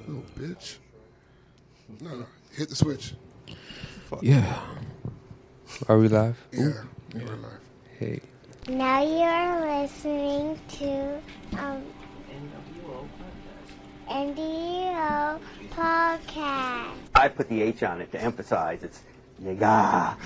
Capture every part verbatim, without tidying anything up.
Little bitch. No, no. Hit the switch. Fuck. Yeah. Are we live? Yeah, yeah. We're live. Hey. Now you're listening to um, N D O Podcast. I put the H on it to emphasize it's nigga.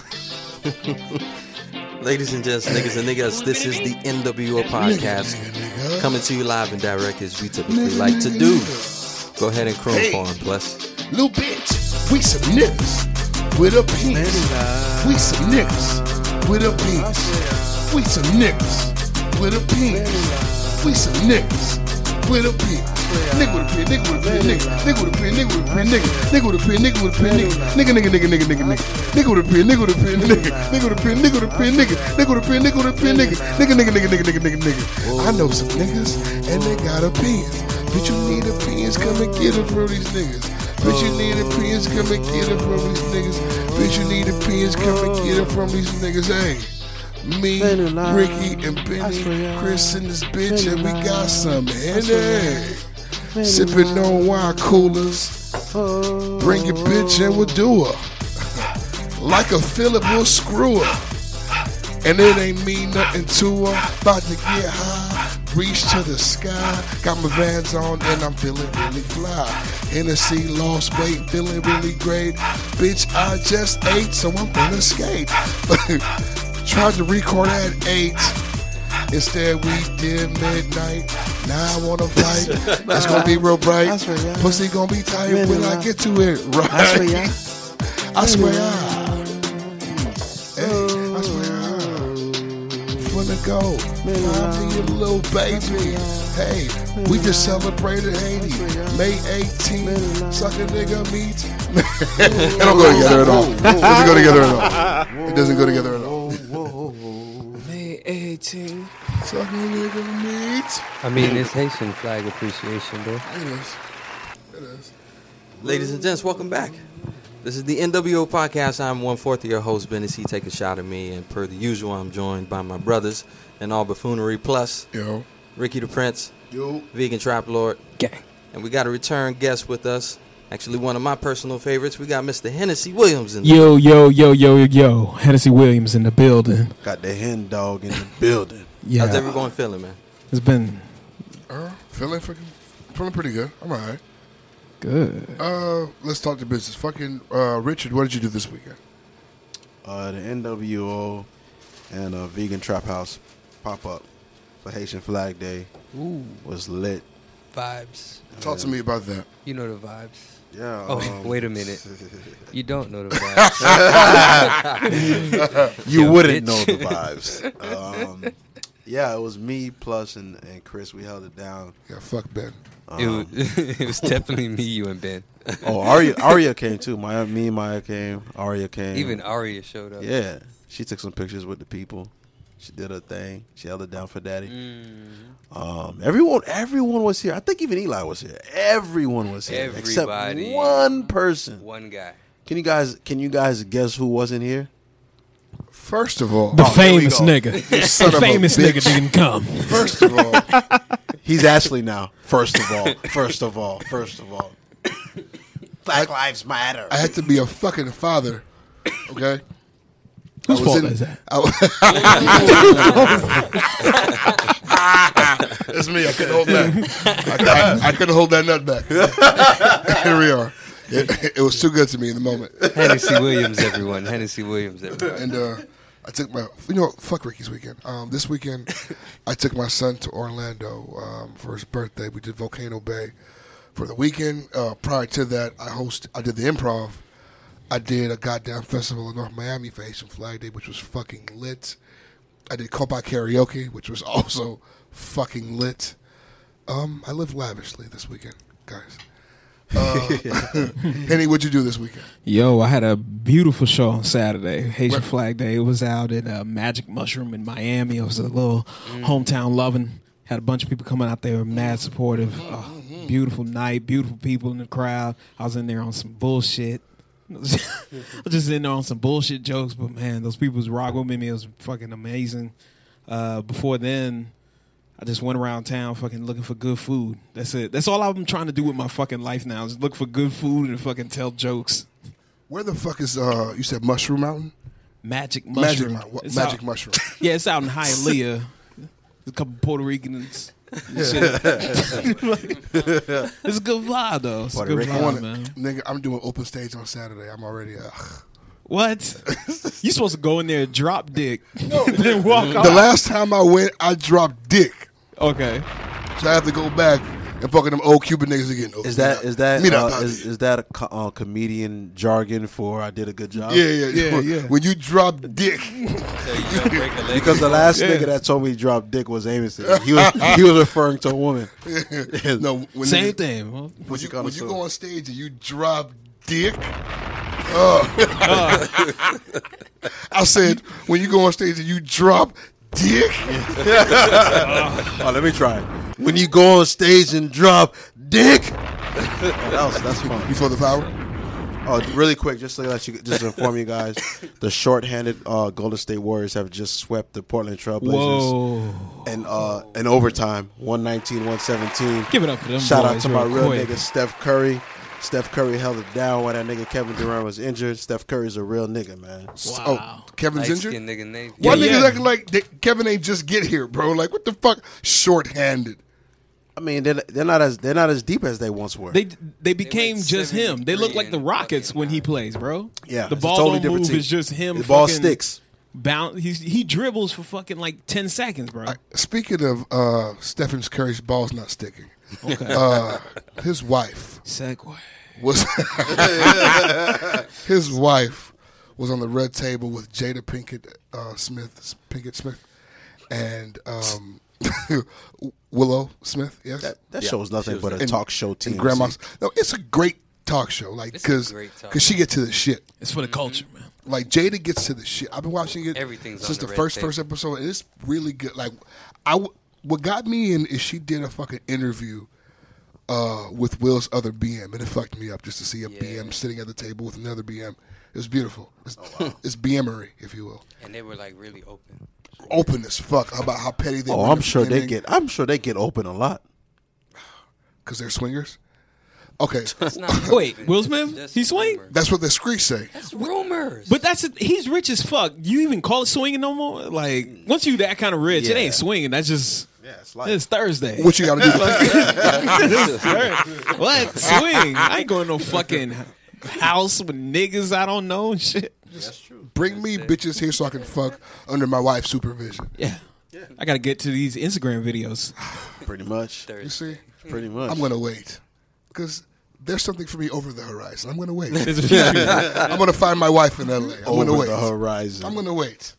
Ladies and gents, niggas and niggas, this is the N W O Podcast, Nigga, nigga, nigga. coming to you live and direct as we typically nigga, like to do. Go ahead and croon hey, for him, bless. Little bitch, we some niggas with a penis. We some niggas with a penis. We some niggas with a penis. We some niggas with a penis. Nigga with a pen, nigga with a pen, nigga, nigga with a pen, nigga with a pen, nigga, nigga with a pen, nigga with a pen, nigga, nigga, nigga, nigga, nigga, nigga, nigga with a pen, nigga with a pen, nigga, nigga with a pen, nigga with a pen, nigga, nigga with a pen, nigga with a pen, nigga, nigga, nigga, nigga, nigga, nigga, nigga, nigga. I know some niggas and they got opinions. Bitch, you need opinions, come and get it from these niggas. Bitch, you need opinions, come and get it from these niggas. Bitch, you need opinions, come and get it from these niggas. Hey. Me, Ricky, and Benny, Chris in this bitch, and we got some Henny. Sipping on wine coolers. Bring your bitch and we'll do her. Like a Phillip, we'll screw her. And it ain't mean nothing to her. About to get high, reach to the sky. Got my Vans on and I'm feeling really fly. Hennessy lost weight, feeling really great. Bitch, I just ate, so I'm gonna skate. Tried to record at eight. Instead, we did midnight. Now I wanna fight. It's gonna be real bright. I swear, yeah. Pussy gonna be tight Midnight. when I get to it right. I swear, yeah. I swear, I. Hey, I swear, I. Finna go. Find me a little baby. Hey, we just celebrated Haiti. May eighteenth. Suck a nigga meat. It don't go together at all. It doesn't go together at all. It doesn't go together at all. May eighteenth. Suck a nigga meat. I mean, it's Haitian flag appreciation, bro. It is. It is. Ladies and gents, welcome back. This is the N W O Podcast. I'm one-fourth of your host, Benny C. Take a shot at me, and per the usual, I'm joined by my brothers and all buffoonery plus Yo. Ricky the Prince, Yo. Vegan Trap Lord, Gang. and we got a return guest with us. Actually, one of my personal favorites. We got Mister Hennessy Williams in Yo, yo, yo, yo, yo, yo. Hennessy Williams in the building. Got the hen dog in the building. Yeah. How's everyone feeling, man? It's been Uh, feeling freaking, feeling pretty good. I'm alright. good. Uh, let's talk to business. Fucking uh, Richard, what did you do this weekend? Uh, the N W O and uh, Vegan Trap House pop up for Haitian Flag Day Ooh, was lit. vibes. Talk to me about that. You know the vibes. Yeah. Oh, um, wait a minute. You don't know the vibes. you Yo, wouldn't bitch. know the vibes. Um, yeah, it was me plus and, and Chris. We held it down. Yeah, fuck Ben. It was, it was definitely me, you, and Ben. Oh, Aria, Aria came too. Maya, me and Maya came. Aria came. Even Aria showed up. Yeah, she took some pictures with the people. She did her thing. She held it down for Daddy. Mm. Um, everyone, everyone was here. I think even Eli was here. Everyone was here Everybody. except one person. One guy. Can you guys? Can you guys guess who wasn't here? First of all, The Oh, here we famous go. nigga. son The of a famous bitch. nigga didn't come. first of all, He's Ashley now. First of all. First of all. First of all. Black Lives Matter. I had to be a fucking father. Okay. Whose I was fault in- is that? I- It's me. I couldn't hold back. I, I, I couldn't hold that nut back. Here we are. It, it was too good to me in the moment. Hennessy Williams, everyone. Hennessy Williams, everyone. And uh, I took my, you know, fuck Ricky's weekend. Um, this weekend, I took my son to Orlando um, for his birthday. We did Volcano Bay for the weekend. Uh, prior to that, I host, I did the Improv. I did a goddamn festival in North Miami for Haitian Flag Day, which was fucking lit. I did Copa Karaoke, which was also fucking lit. Um, I lived lavishly this weekend, guys. Uh, Henny, what'd you do this weekend? Yo, I had a beautiful show on Saturday. Haitian Flag Day. It was out at uh, Magic Mushroom in Miami. It was a little hometown loving. Had a bunch of people coming out there, mad supportive. Oh, beautiful night, beautiful people in the crowd. I was in there on some bullshit. I was just in there on some bullshit jokes, but man, those people was rocking with me. It was fucking amazing. Uh, before then, I just went around town fucking looking for good food. That's it. That's all I'm trying to do with my fucking life now is look for good food and fucking tell jokes. Where the fuck is uh? You said Mushroom Mountain? Magic Mushroom. Magic, Mo- It's Magic out- Mushroom. Yeah, it's out in Hialeah. There's a couple Puerto Ricans. Yeah. It's a good vibe though. It's Puerto a good Rican. I vibe, want man. nigga. I'm doing open stage on Saturday. I'm already. Uh, What? You supposed to go in there and drop dick, no, then walk the off. last time I went, I dropped dick, Okay. so I have to go back and fucking them old Cuban niggas again. Is that is that Mira, uh, papi. is, is that a co- uh, comedian jargon for I did a good job? Yeah, yeah, Yeah, yeah. When you drop dick, So you gonna break a leg. Because the last Yeah. nigga that told me to drop dick was Amos. He was he was referring to a woman. no, when Same niggas- thing. Huh? When What's you, it called, when you so? go on stage and you drop dick, uh, I said when you go on stage and you drop dick, Oh, let me try it. When you go on stage and drop dick. Oh, that was, that's funny. before the power. Oh, really quick, just to let you, just to inform you guys, the shorthanded uh, Golden State Warriors have just swept the Portland Trailblazers Whoa. in uh, in overtime, one nineteen, one seventeen. Give it up for them Shout out boys to my real real quick. nigga Steph Curry. Steph Curry held it down while that nigga Kevin Durant was injured. Steph Curry's a real nigga, man. Wow. Oh, Kevin's injured. Light-skinned nigga Nate. Why Yeah, niggas yeah. acting like they, Kevin ain't just get here, bro? Like what the fuck? Short-handed. I mean, they're, they're not as they're not as deep as they once were. They they became went just him. They look seventy-three like the and Rockets fucking when he nine. plays, bro. yeah, the it's a ball totally don't different move. team. It's just him. The ball fucking sticks. Bounce. He's, he dribbles for fucking like ten seconds, bro. I, speaking of uh, Stephen Curry's balls not sticking, Okay. uh, his wife Segway. was his wife was on the red table with Jada Pinkett uh, Smith, Pinkett Smith, and um, Willow Smith. Yes, That, that Yeah, shows nothing she was but a there. talk show team. and grandma's. No, it's a great talk show. Like It's a because great talk because she gets to the shit. It's for the culture, man. Like Jada gets to the shit. I've been watching it Everything's since on the, the red first table. first episode, and it's really good. Like I, w- what got me in is she did a fucking interview uh, with Will's other B M, and it fucked me up just to see a B M Yeah. sitting at the table with another B M. It was beautiful. It's, it's B M-ery, if you will. And they were like really open. Open as fuck about how petty they Oh, were. in I'm the sure they beginning, get. I'm sure they get open a lot. because they're swingers. Okay, It's not Wait, open. Will Smith? Just He swing? rumors. that's what the streets say. That's rumors. But that's a, he's rich as fuck. You even call it swinging no more? Like once you that kind of rich, it Yeah. ain't swinging. That's just Yeah, it's like it's Thursday. What you got to do? What swing? I ain't going to no fucking house with niggas I don't know and shit. that's true. Bring me bitches here so I can fuck under my wife's supervision. Yeah. I got to get to these Instagram videos. Pretty much. Thursday. You see, Pretty much. I'm gonna wait because there's something for me over the horizon. I'm gonna wait. There's a few. I'm gonna find my wife in L A. I'm over gonna wait. the horizon. I'm gonna wait.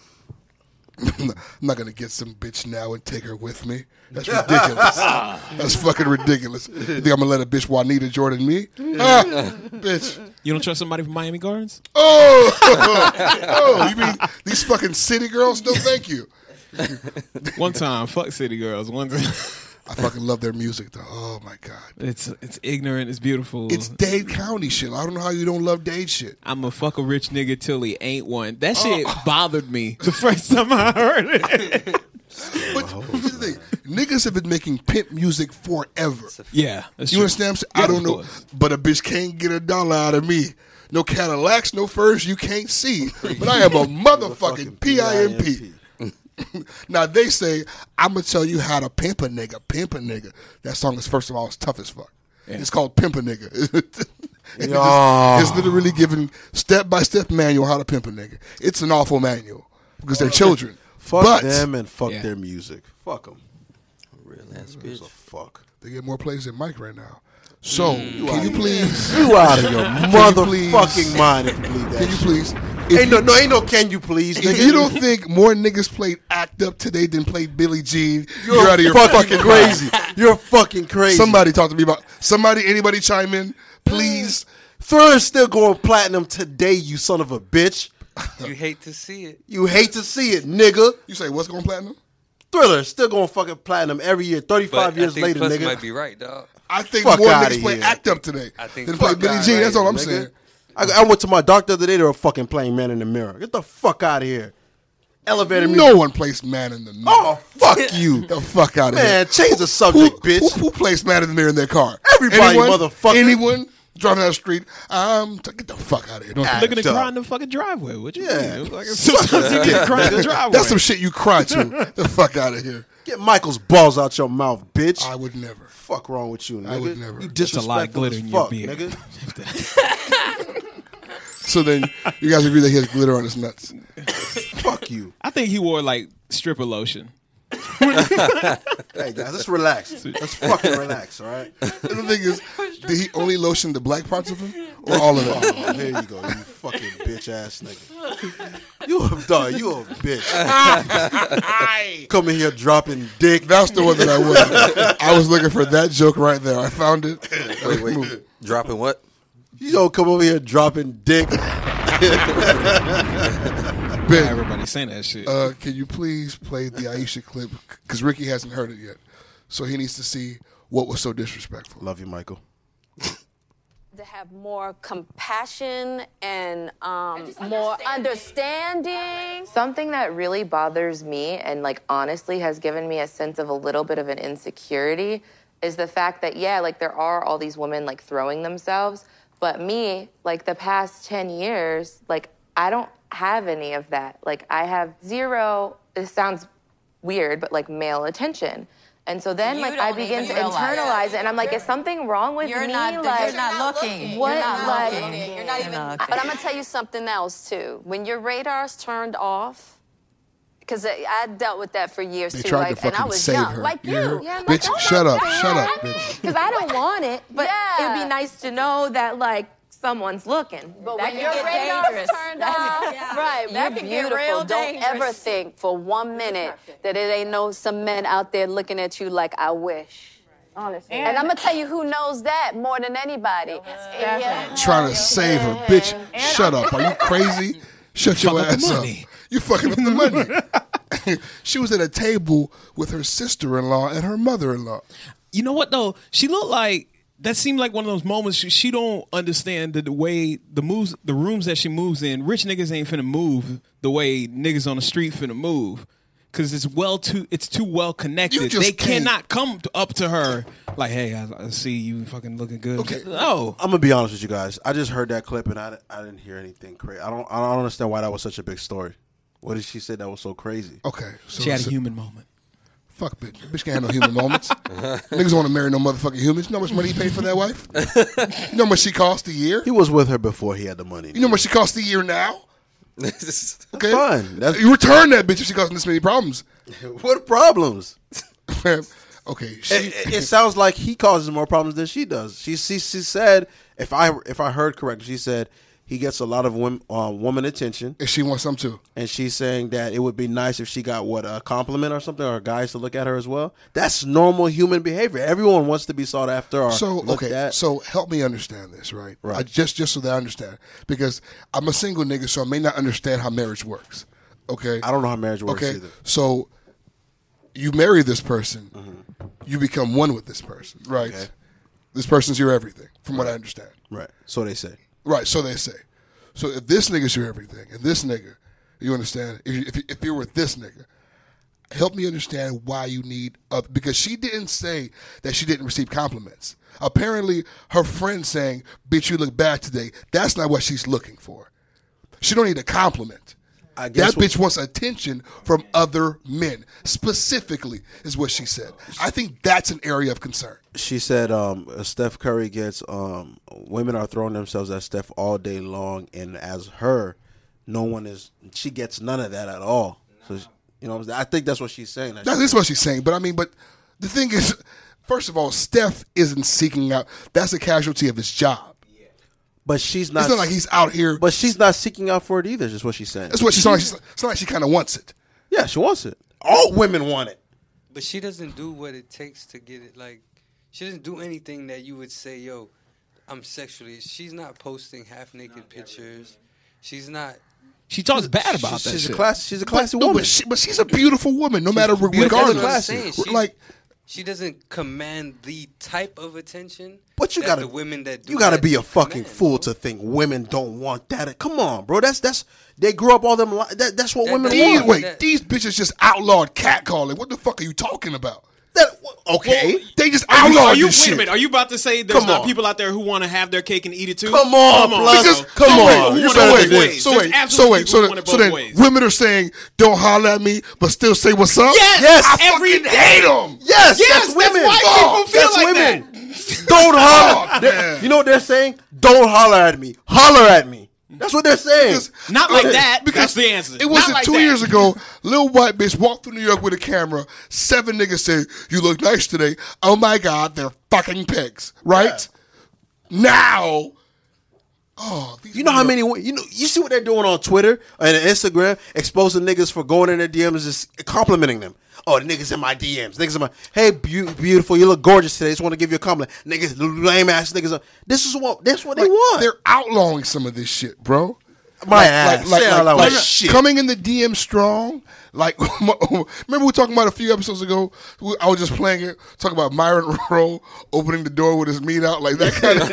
I'm not gonna get some bitch now and take her with me. That's ridiculous. That's fucking ridiculous. You think I'm gonna let a bitch Juanita Jordan me? Ah, bitch. You don't trust somebody from Miami Gardens? Oh, oh, you mean these fucking city girls? No, thank you. One time, fuck city girls. One time, I fucking love their music though. Oh my god. it's it's ignorant. It's beautiful. It's Dade County shit. I don't know how you don't love Dade shit. I'm a fuck a rich nigga till he ain't one. That shit bothered me the first time I heard it. But here's the thing. Niggas have been making pimp music forever. Yeah, that's You true. understand what I'm saying? Yeah, I don't of know. course. But a bitch can't get a dollar out of me. No Cadillacs, no furs you can't see. But I am a motherfucking P I M P. Now they say, I'm going to tell you how to pimp a nigga. Pimp a nigga. That song is, first of all, it's tough as fuck. Yeah. It's called Pimp a Nigga. And Yeah. it's, it's literally giving step-by-step manual how to pimp a nigga. It's an awful manual because they're children. Fuck but them and fuck Yeah. their music. Fuck them. Real ass Gives bitch. a fuck. they get more plays than Mike right now. So, can you please... You out of your please- motherfucking mind if you believe that. Can you shit. please... If Ain't no, no, ain't no. Can you please? If Nigga? you don't think more niggas played Act Up today than played Billie Jean, you're, You're, out of your fucking, fucking crazy. mind. You're fucking crazy. Somebody talk to me about somebody. Anybody chime in, please? Thriller's still going platinum today. You son of a bitch. You hate to see it. You hate to see it, nigga. You say what's going platinum? Thriller still going fucking platinum every year. Thirty-five But years I think later, Plus nigga. might be right, dog. I think Fuck more outta niggas play here. Act Up today I think than play fuck Billie outta Jean. here, That's all I'm nigga. saying. I, I went to my doctor the other day. They were fucking playing Man in the Mirror. Get the fuck out of here. Elevator music. No one placed man in the mirror. Oh, fuck you. The fuck out of here. Man, change the subject, who, bitch. Who, who placed man in the mirror in their car? Everybody, Anyone? motherfucker. Anyone driving down the street? Um, t- get the fuck out of here. Don't Ah, do Looking that. to Duh. cry in the fucking driveway. What you Yeah. mean? Like, sometimes you get cry in the driveway. That's some shit you cry to. The fuck out of here. Get Michael's balls out your mouth, bitch. I would never. Fuck wrong with you, nigga. I would never. You Just a lot of disrespectful glitter as in your fuck, beard. nigga. So then you guys agree that he has glitter on his nuts. Fuck you. I think he wore like stripper lotion. Hey, guys, let's relax. Let's fucking relax, all right? And the thing is, did he only lotion the black parts of him? Or all of it? Oh, here you go, you fucking bitch ass nigga. You a dog, you a bitch. Come in here dropping dick. That's the one that I was. I was looking for that joke right there. I found it. Wait, wait. Dropping what? You don't come over here dropping dick. Ben, Everybody saying that shit. uh, can you please play the Aisha clip? Because Ricky hasn't heard it yet. So he needs to see what was so disrespectful. Love you, Michael. To have more compassion and um, more understanding. Something that really bothers me and like honestly has given me a sense of a little bit of an insecurity is the fact that, yeah, like there are all these women like throwing themselves, but me, like the past ten years, like I don't have any of that. Like I have zero, this sounds weird, but like male attention. And so then, You like, I don't begin to even realize internalize it, and I'm like, is something wrong with You're me? not, like, you're not looking. what, You're not like, looking. You're not even. But I'm gonna tell you something else too. When your radar's turned off, because I, I dealt with that for years They too. tried like, to and I fucking was save young, her. like You you. hear? Yeah, I'm Bitch, like, shut oh, up, my shut God. up, bitch. because I don't want it, but Yeah. it'd be nice to know that, like, someone's looking. But That when can your get radar's dangerous. turned off, right? That You're can get beautiful. real Don't ever dangerous. think for one minute that it ain't no some men out there looking at you like I wish. Honestly. And, I'm gonna tell you who knows that more than anybody. Yeah. Trying to save her. Bitch, shut up. Are you crazy? Shut your Fuck up the ass up. money. You fucking up the money. She was at a table with her sister-in-law and her mother-in-law. You know what though? She looked like that seemed like one of those moments she, she don't understand the, the way the moves, the rooms that she moves in. Rich niggas ain't finna move the way niggas on the street finna move, because it's well too it's too well You connected. just They can't- cannot come to, up to her like, "Hey, I, I see you fucking looking good." Okay. No, I'm gonna be honest with you guys. I just heard that clip and I, I didn't hear anything crazy. I don't I don't understand why that was such a big story. What did she say that was so crazy? Okay. So, she had a so- human moment. Fuck bitch. Bitch can't have no human moments. Niggas don't want to marry no motherfucking humans. You know how much money he paid for that wife? You know how much she cost a year? He was with her before he had the money. You know how much she cost a year now? Okay. Fine. That's, You return that bitch if she causing this many problems. what problems? Okay. She, It, it sounds like he causes more problems than she does. She she, she said, if I if I heard correctly, she said he gets a lot of women, uh, woman attention, if she wants some too. and she's saying that it would be nice if she got what a compliment or something, or guys to look at her as well. That's normal human behavior. Everyone wants to be sought after or So looked okay, at. so help me understand this, right? Right. I, just just so that I understand, because I'm a single nigga, so I may not understand how marriage works. Okay, I don't know how marriage works okay, either. so you marry this person, you become one with this person, right? Okay. This person's your everything, from what I understand. Right. So they say. Right, so they say. So if this nigga's your everything, and this nigga, you understand? If, you, if, you, if you're with this nigga, help me understand why you need other, because she didn't say that she didn't receive compliments. Apparently, her friend saying, "Bitch, you look bad today." That's not what she's looking for. She don't need a compliment. I guess That bitch wants attention from other men. Specifically, is what she said. I think that's an area of concern. She said um, Steph Curry gets um, women are throwing themselves at Steph all day long, and as her, no one is. She gets none of that at all. So she, you know, I think that's what she's saying. That is what she's saying. But I mean, but the thing is, first of all, Steph isn't seeking out. That's a casualty of his job. But she's not. It's not like he's out here. But she's not seeking out for it either. Is what she's saying. That's what she's like. She's, it's not like she kind of wants it. Yeah, she wants it. All women want it. But she doesn't do what it takes to get it. Like, she doesn't do anything that you would say, yo, I'm sexually. She's not posting half naked pictures. She's not. She talks bad about She's, that she's shit. a class. She's a classy But, no, woman. but, she, but she's a beautiful woman, no matter beautiful. regardless. That's what I'm saying. She- Like, She doesn't command the type of attention. But you that gotta, the women that do you gotta that be a do fucking command. fool to think women don't want that. Come on, bro. That's that's they grew up all them. Li- that, that's what That- women that- These, want. wait, that- these bitches just outlawed catcalling. What the fuck are you talking about? That, okay, Well, They just Are you, outlawed are you, this wait shit. a minute. Are you about to say there's Come not on. people out there who want to have their cake and eat it too? Come on, plus, Because, come so on. Wait, You so better wait, than wait, this. so There's wait, so absolutely wait, so, people who want then, it so both then ways. women are saying, "Don't holler at me, but still say what's up." Yes, Yes, I every fucking hate them. Yes, Yes, that's that's women. why Fuck, people feel that's like women. that. Don't holler. Oh, They- man. you know what they're saying? Don't holler at me. Holler at me. That's what they're saying. Because- Not like that. Because That's the answer. It wasn't Not like two that. years ago. Little white bitch walked through New York with a camera. Seven niggas said, "You look nice today." Oh my God, they're fucking pigs, right? Now, oh, these You know how women many? You know, you see what they're doing on Twitter and Instagram, exposing niggas for going in their D Ms, just complimenting them. Oh, the niggas in my D Ms, niggas in my. Hey, be- beautiful, you look gorgeous today. Just want to give you a compliment. Niggas, lame ass niggas. This is what. That's what like, they want. They're outlawing some of this shit, bro. My ass. Say out loud, shit. coming in the D M strong. Like, remember we were talking about a few episodes ago? we- I was just playing it, talking about Myron Monroe opening the door with his meat out, like that kind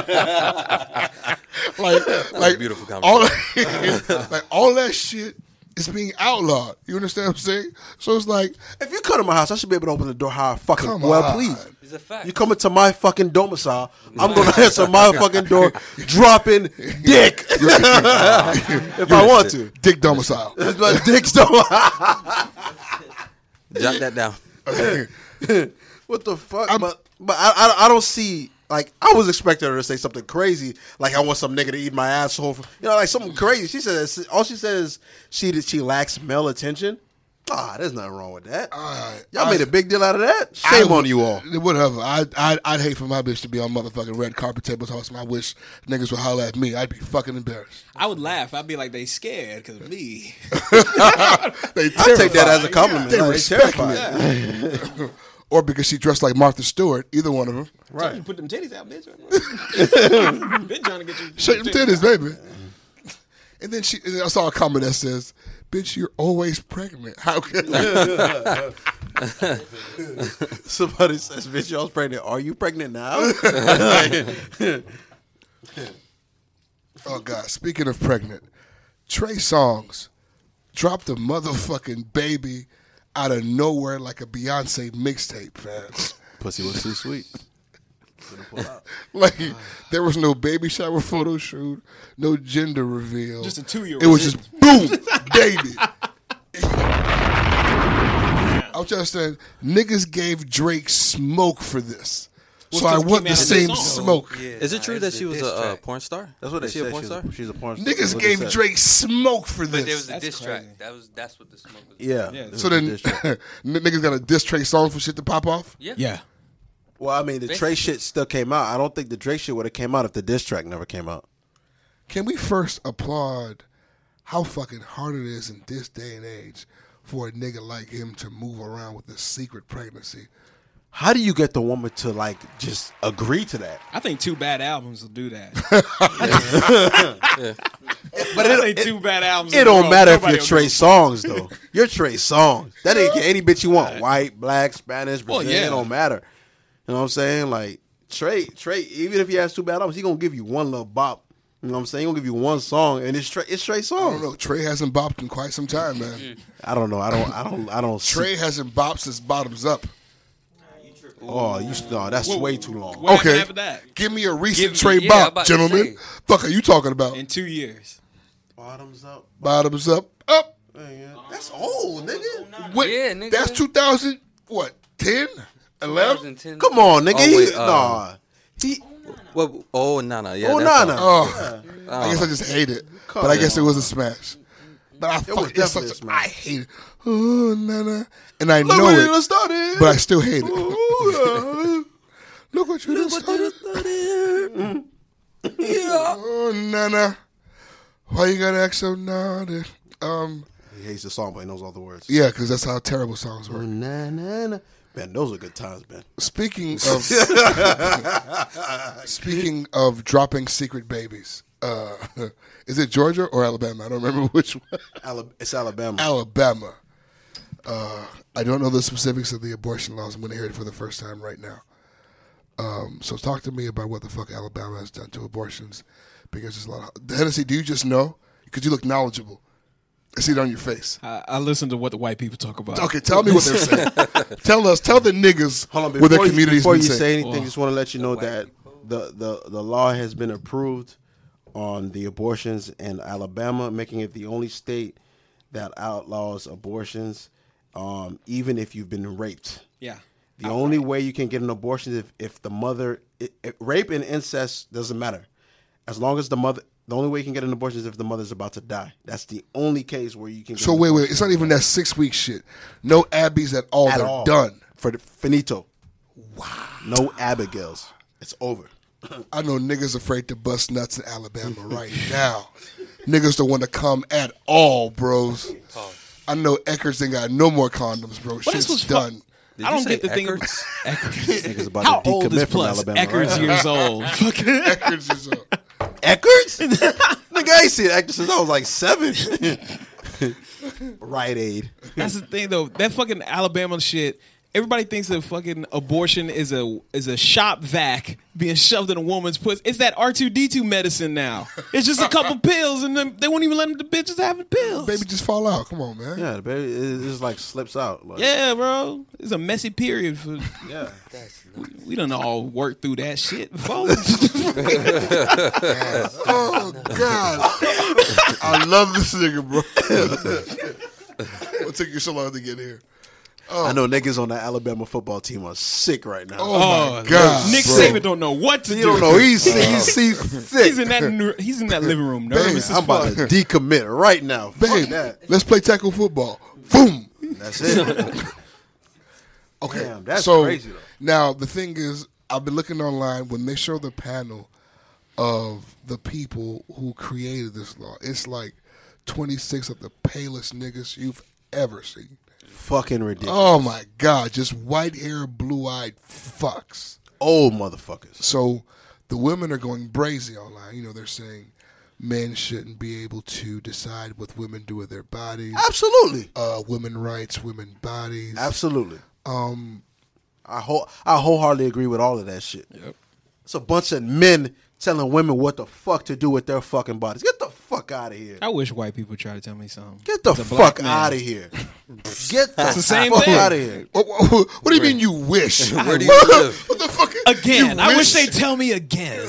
of. like, like beautiful all, like all that shit is being outlawed. You understand what I'm saying? So it's like, If you come to my house, I should be able to open the door how I fucking Come well on. please. It's a fact. You coming to my fucking domicile, I'm gonna answer my fucking door, dropping dick if I want to. dick domicile. That's my dick's domicile. Jot that down. What the fuck? but but I, I I don't see. Like, I was expecting her to say something crazy, like I want some nigga to eat my asshole, for, you know, like something crazy. She says all she says she she lacks male attention. Ah, there's nothing wrong with that. Alright. Y'all I- made a big deal out of that. Shame I- on you all. Whatever. I, I, I'd hate for my bitch to be on motherfucking red carpet table talking. I wish niggas would holler at me. I'd be fucking embarrassed. I would laugh. I'd be like, they scared because of me. They I take that as a terrified. compliment. They Like, they respect terrified. me. Or because she dressed like Martha Stewart. Either one of them. Right. You put them titties out, bitch. Bitch trying to get you. Shake them titties, baby. And then she, I saw a comment that says, "Bitch, you're always pregnant. How could?" Somebody says, "Bitch, y'all's pregnant. Are you pregnant now?" Oh God! Speaking of pregnant, Trey Songz dropped a motherfucking baby out of nowhere like a Beyonce mixtape, fam. Pussy was too sweet. Like there was no baby shower photo shoot, no gender reveal. Just a two-year-old. It was just boom, baby. I was just saying, niggas gave Drake smoke for this, Well, so I 'cause it want came the out of same the song. smoke. Yeah, Is it nah, true it's that a she was diss a uh, track. porn star? That's what they Is she said. a porn She's star? a, she's a porn star. Niggas That's what they gave said. Drake smoke for But there this. was a That's diss track. crazy. That was that's what the smoke was. Yeah. Yeah. it So was a then diss track. n- niggas got a diss Trey Songz for shit to pop off. Yeah. Yeah. Well, I mean, the Trey shit still came out. I don't think the Drake shit would have came out if the diss track never came out. Can we first applaud how fucking hard it is in this day and age for a nigga like him to move around with a secret pregnancy? How do you get the woman to like just agree to that? I think two bad albums will do that. But I it, think it, two bad albums. it in a don't row, matter if nobody you're will Trey give a Songs though. You're Trey Songs. That ain't get any bitch you want. White, black, Spanish, Well, Brazilian. yeah. It don't matter. You know what I'm saying? Like Trey, Trey. Even if he has two bad albums, he gonna give you one little bop. You know what I'm saying? He gonna give you one song, and it's Trey. It's Trey I Songs. don't know. Trey hasn't bopped in quite some time, man. I don't know. I don't. I don't. I don't. see- Trey hasn't bopped since Bottoms Up. Oh, you no, that's Whoa, way too long. What happened Okay, after that? give me a recent Give me- Trey yeah, I'm bop, about to gentlemen. say. Fuck are you talking about? In two years. Bottoms up. Bottoms Up, up. That's old, nigga. Wait, Yeah, nigga. that's two thousand. What? ten? eleven? twenty ten. Come on, nigga. Oh, he, wait, uh, nah. He. Well, oh, Nana. Yeah, Oh, that's Nana. all. Oh, I guess I just hate it. Calm But I guess it down. was a smash. But I fucking was it's definitely such a a, I smash. hate it. Oh, na na, and I Look know what it, you done started. but I still hate it. Ooh, Look what you done started. Oh, Nana, why you gotta act so naughty? Um, he hates the song, but he knows all the words. yeah, because that's how terrible songs work. Na, na, na. Man, those are good times, man. Speaking of speaking of dropping secret babies, uh, is it Georgia or Alabama? I don't remember which one. Alab- it's Alabama. Alabama. Uh, I don't know the specifics of the abortion laws. I'm going to hear it for the first time right now. Um, so talk to me about what the fuck Alabama has done to abortions, because there's a lot of Hennessy. Do you just know? Because you look knowledgeable. I see it on your face. I, I listen to what the white people talk about. Okay, tell me what they're saying. Tell us, tell the niggas Hold on, what their before you, community's before been you saying. say anything, Well, just want to let you know that the, the, the law has been approved on the abortions in Alabama, making it the only state that outlaws abortions, um, even if you've been raped. Yeah. The only way you can get an abortion is if, if the mother, it, it, rape and incest doesn't matter. As long as the mother, the only way you can get an abortion is if the mother's about to die. That's the only case where you can get So an wait, abortion. wait, it's not even that six week shit. No Abbeys at all. At They're all. done. For the finito. Wow. No Abigails. It's over. I know niggas afraid to bust nuts in Alabama right now. Niggas don't want to come at all, bros. I know Eckers ain't got no more condoms, bro. But that's Shit's what's fu- done. Did I you don't say get the thing about Eckers? Eckers. Niggas about How to old decommit is from plus Alabama. Eckers right? years old? Fucking Eckers is up. Eckers? Nigga, I ain't seen Eckers since I was like seven. Rite Aid. That's the thing, though. That fucking Alabama shit. Everybody thinks that fucking abortion is a is a shop vac being shoved in a woman's pussy. It's that R two D two medicine now. It's just a couple pills, and then they won't even let them, the bitches having pills. Baby, just fall out. Come on, man. Yeah, the baby, it just like slips out. Like, Yeah, bro. It's a messy period for. yeah. We, we done all worked through that shit before. Oh, God. I love this nigga, bro. What took you so long to get here? Oh. I know niggas on the Alabama football team are sick right now. Oh, my Oh, God. Nick bro. Saban don't know what to You do. don't know. He's, he's, he's sick. He's in that ner- he's in that living room nervous as I'm about fuck. to decommit right now. Fuck Babe, that. let's play tackle football. Boom. That's it. Okay. Damn, that's so, crazy, though. Now, the thing is, I've been looking online when they show the panel of the people who created this law. It's like twenty-six of the palest niggas you've ever seen. Fucking ridiculous. Oh, my God. Just white hair, blue-eyed fucks. Old motherfuckers. So the women are going brazy online. You know, they're saying men shouldn't be able to decide what women do with their bodies. Absolutely. Uh, women rights, women bodies. Absolutely. Um, I whole, I wholeheartedly agree with all of that shit. Yep. It's a bunch of men telling women what the fuck to do with their fucking bodies. Get the fuck out of here. I wish white people try to tell me something. Get the As a black fuck man. out of here. Get the, It's the same fuck thing. out of here. what, what, what do you mean you wish? Where do you live? What the fuck? Again, You I wish they'd tell me again.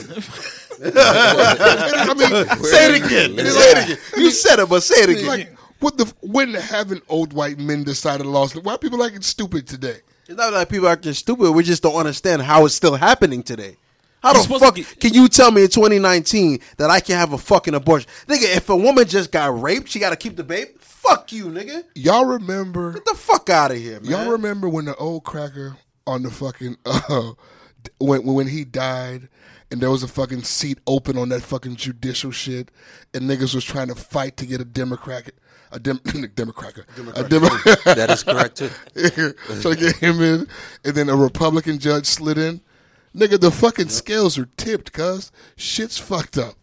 I mean, Say it again. Say it again. You said it, but say it again. like, what the? When haven't old white men decided laws? Why are people acting stupid today? It's not that people are acting stupid. We just don't understand how it's still happening today. How You're the supposed fuck to get- can you tell me in twenty nineteen that I can have a fucking abortion? Nigga, if a woman just got raped, she got to keep the baby? Fuck you, nigga. Y'all remember? Get the fuck out of here, man. Y'all remember when the old cracker on the fucking uh, when when he died, and there was a fucking seat open on that fucking judicial shit, and niggas was trying to fight to get a Democrat, a dem, Democrat, a Democrat. That is correct, too. Trying to get him in, and then a Republican judge slid in. Nigga, the fucking scales are tipped, cuz shit's fucked up.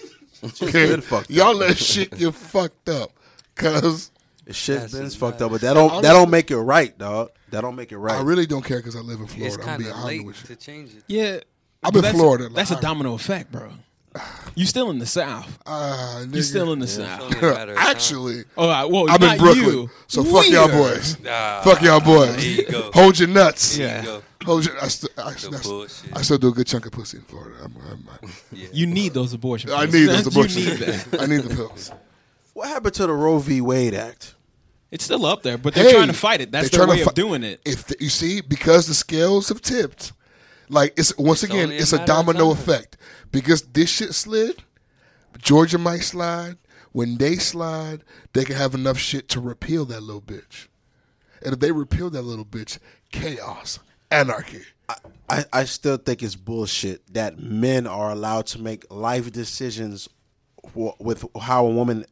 Okay, been fucked y'all up. let shit get fucked up, cuz. Shit That's been a fucked lie. up, but that don't that don't make it right, dog. That don't make it right. I really don't care because I live in It's Florida. I'm kind being of honest late with you. to change it. Yeah. I'm but in that's Florida. A, that's Like, a domino effect, bro. You still in the South. Ah, You nigga. still in the It's South. only a matter of time. Actually, Oh, I- well, I'm not in Brooklyn, you. so fuck y'all Weird. boys. Ah, fuck y'all boys. there you go. Hold your nuts. Yeah. There you go. Hold your. I, st- I, The I, bullshit. I still do a good chunk of pussy in Florida. I'm, I'm, I'm, Yeah. You need those abortion I pills. need those abortions. You need that. I need the pills. What happened to the Roe v. Wade Act? It's still up there, but they're Hey, trying to fight it. That's they're their trying way to of fi- doing it. If the, you see, because the scales have tipped, like it's once It's again, only a it's a matter of domino time. effect. Because this shit slid, Georgia might slide. When they slide, they can have enough shit to repeal that little bitch. And if they repeal that little bitch, chaos, anarchy. I, I still think it's bullshit that men are allowed to make life decisions w- with how a woman,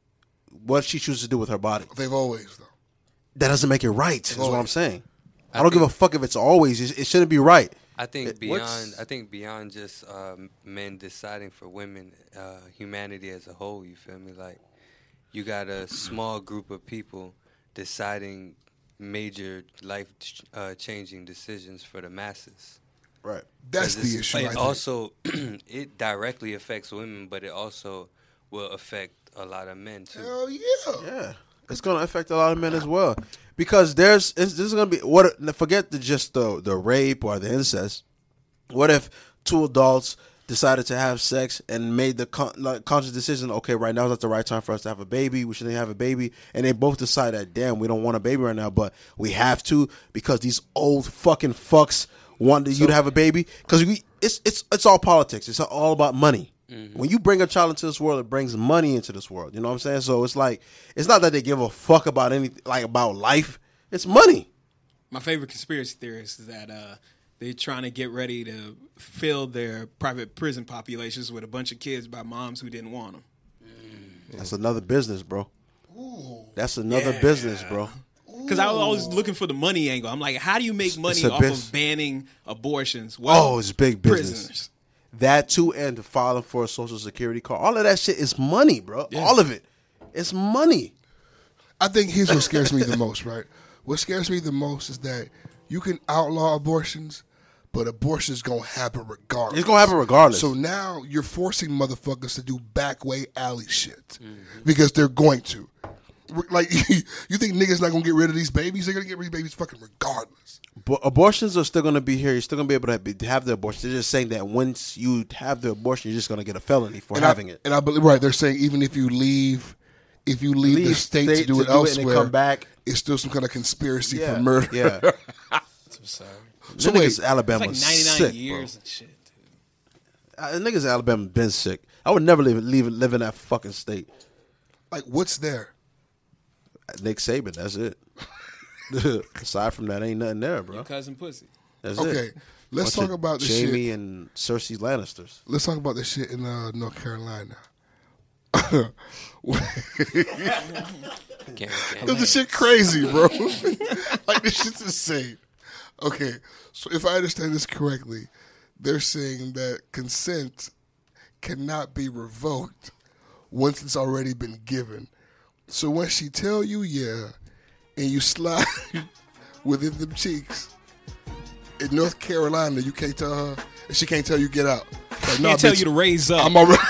what she chooses to do with her body. They've always though. That doesn't make it right. Is what I'm Always. saying. I, I don't give a think- fuck if it's always. It, it shouldn't be right. I think It- beyond what's- I think beyond just um, men deciding for women, uh, humanity as a whole, you feel me? Like you got a small group of people deciding major life uh, changing decisions for the masses. Right. That's the issue. It I think. also it directly affects women, but it also will affect a lot of men too. Hell yeah. Yeah. It's going to affect a lot of men as well. Because there's, it's, this is going to be, what? forget the just the, the rape or the incest. What if two adults decided to have sex and made the con- like, conscious decision, okay, right now is not the right time for us to have a baby. We shouldn't have a baby. And they both decide that, damn, we don't want a baby right now, but we have to because these old fucking fucks want you to have a baby. Because we, it's, it's, it's all politics. It's all about money. Mm-hmm. When you bring a child into this world, it brings money into this world. You know what I'm saying? So it's like, it's not that they give a fuck about anything, like about life. It's money. My favorite conspiracy theorist is that uh, they're trying to get ready to fill their private prison populations with a bunch of kids by moms who didn't want them. Mm. That's another business, bro. Ooh. That's another Yeah. business, bro. Because I was always looking for the money angle. I'm like, how do you make money It's a off bus- of banning abortions? Well, Oh, it's big business. prisoners. That too, and filing for a social security card. All of that shit is money, bro. Yeah. All of it. It's money. I think here's what scares me the most, right? What scares me the most is that you can outlaw abortions, but abortion's gonna happen regardless. It's gonna happen regardless. So now you're forcing motherfuckers to do backway alley shit because they're going to. Like, you think niggas not gonna get rid of these babies? They're gonna get rid of these babies fucking regardless. But abortions are still going to be here. You're still going to be able to have, to have the abortion. They're just saying that once you have the abortion, you're just going to get a felony for and having I, it. And I believe, right, they're saying even if you leave, if you leave, Leave the state, state to do to it do it and elsewhere, come back. it's still some kind of conspiracy Yeah, for murder. yeah. That's absurd. So wait, niggas Alabama It's like ninety-nine sick, years bro. and shit, dude. Uh, niggas Alabama been sick. I would never leave, leave live in that fucking state. Like, what's there? Nick Saban, that's it. Aside from that, ain't nothing there, bro. Your cousin pussy. That's Okay, it. let's Bunch talk of about this Jamie shit. and Cersei Lannisters. Let's talk about this shit in uh, North Carolina. Because this shit crazy, bro. Like, this shit's insane. Okay, so if I understand this correctly, they're saying that consent cannot be revoked once it's already been given. So when she tell you yeah, and you slide within them cheeks, in North Carolina, you can't tell her, and she can't tell you get out. Like, nah, Can't tell bitch, you to raise up. I'm already,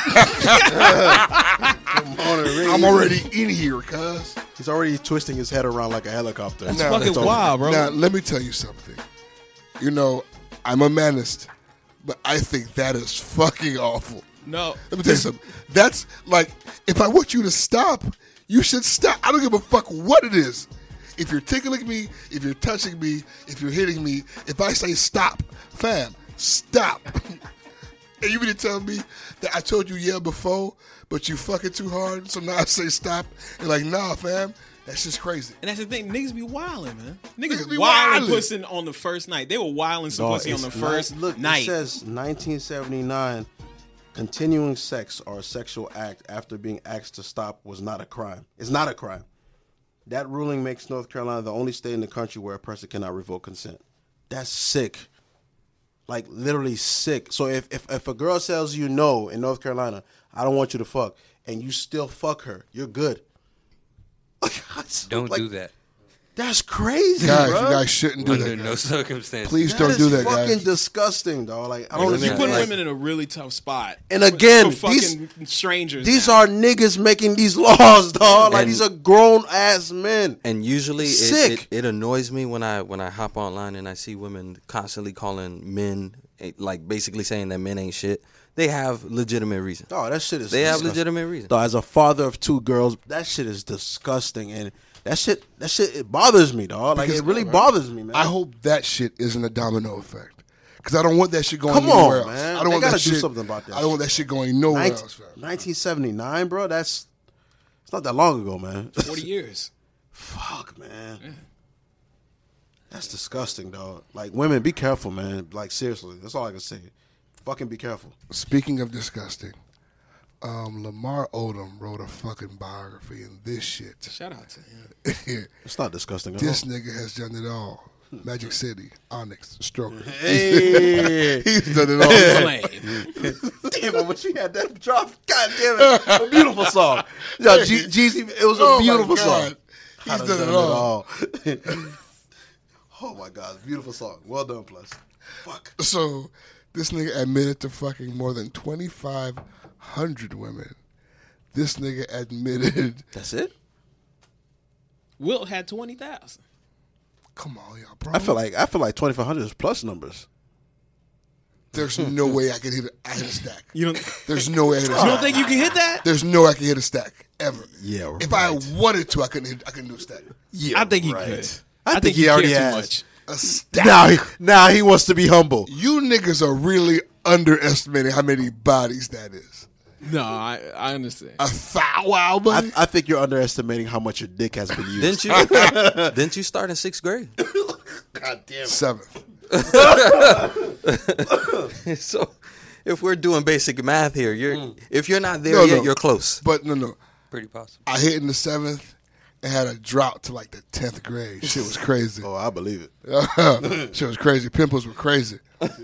I'm already in here, cuz. He's already twisting his head around like a helicopter. That's Now- fucking all. wild, bro. Now, let me tell you something. You know, I'm a manist, but I think that is fucking awful. No. Let me tell you something. That's like, if I want you to stop, you should stop. I don't give a fuck what it is. If you're tickling me, if you're touching me, if you're hitting me, if I say stop, fam, stop. And you mean to tell me that I told you yeah before, but you fucking too hard, so now I say stop? And like, nah, fam, that's just crazy. And that's the thing, niggas be wilding, man. Niggas, Niggas be wilding wildin'. pussy on the first night. They were wilding some No, pussy on the it's first not- look, night. It says nineteen seventy-nine, continuing sex or a sexual act after being asked to stop was not a crime. It's not a crime. That ruling makes North Carolina the only state in the country where a person cannot revoke consent. That's sick. Like, literally sick. So if, if, if a girl tells you no in North Carolina, I don't want you to fuck, and you still fuck her, you're good. Don't Like, do that. That's crazy, Guys, bro. you guys shouldn't do Under that. no guys. circumstances. Please That don't is do that, fucking guys. disgusting, dog. Like, I don't Like, you understand. put Like, women in a really tough spot. And For- again, for these- fucking strangers. These now. are niggas making these laws, dog. Like, And- these are grown ass men. And usually, it, Sick. it, it annoys me when I when I hop online and I see women constantly calling men, eh, like basically saying that men ain't shit. They have legitimate reasons. Dog, that shit is. They have disgusting. legitimate reasons. Dog, as a father of two girls, that shit is disgusting, and that shit, that shit, it bothers me, dog. Like, Because- it really bothers me, man. I hope that shit isn't a domino effect. Because I don't want that shit going Come anywhere on, else. man. I don't They want gotta that do shit, something about that I don't want that shit going nowhere Nineteen- else, fam. nineteen seventy-nine, bro. That's it's not that long ago, man. forty years. Fuck, man. That's disgusting, dog. Like, women, be careful, man. Like, seriously, that's all I can say. Fucking be careful. Speaking of disgusting, um, Lamar Odom wrote a fucking biography in this shit. Shout out to him. It's not disgusting at This all. nigga has done it all. Magic City, Onyx, Stroker. Hey. He's done it all. Flame. Damn, I wish we had that drop. God damn it. A beautiful song. Yo, G- Jeezy, it was a Oh, my beautiful God. song. He's I'd have done it all. all. Oh my God, beautiful song. Well done, Plus. Fuck. So this nigga admitted to fucking more than twenty-five hundred women. This nigga admitted. That's it? Will had twenty thousand. Come on, y'all, bro. I feel like I feel like twenty-five hundred is plus numbers. There's no way I can hit a, I hit a stack. You don't? There's no way I hit a You stack. don't think you can hit that? There's no way I can hit a stack ever. Yeah, If right. I wanted to, I couldn't hit, I couldn't do a stack. Yeah, I think he right. could. I, I think, think he you already care too has. much. A stack. Now he now he wants to be humble. You niggas are really underestimating how many bodies that is. No, I I understand. A thou wow, I, buddy. I think you're underestimating how much your dick has been used. Didn't you? Didn't you start in sixth grade? God damn. Seventh. So, if we're doing basic math here, you're if you're not there No, yet, no. you're close. But no, no. Pretty possible. I hit in the seventh and had a drought to like the tenth grade. Shit was crazy. Oh, I believe it. Shit was crazy. Pimples were crazy.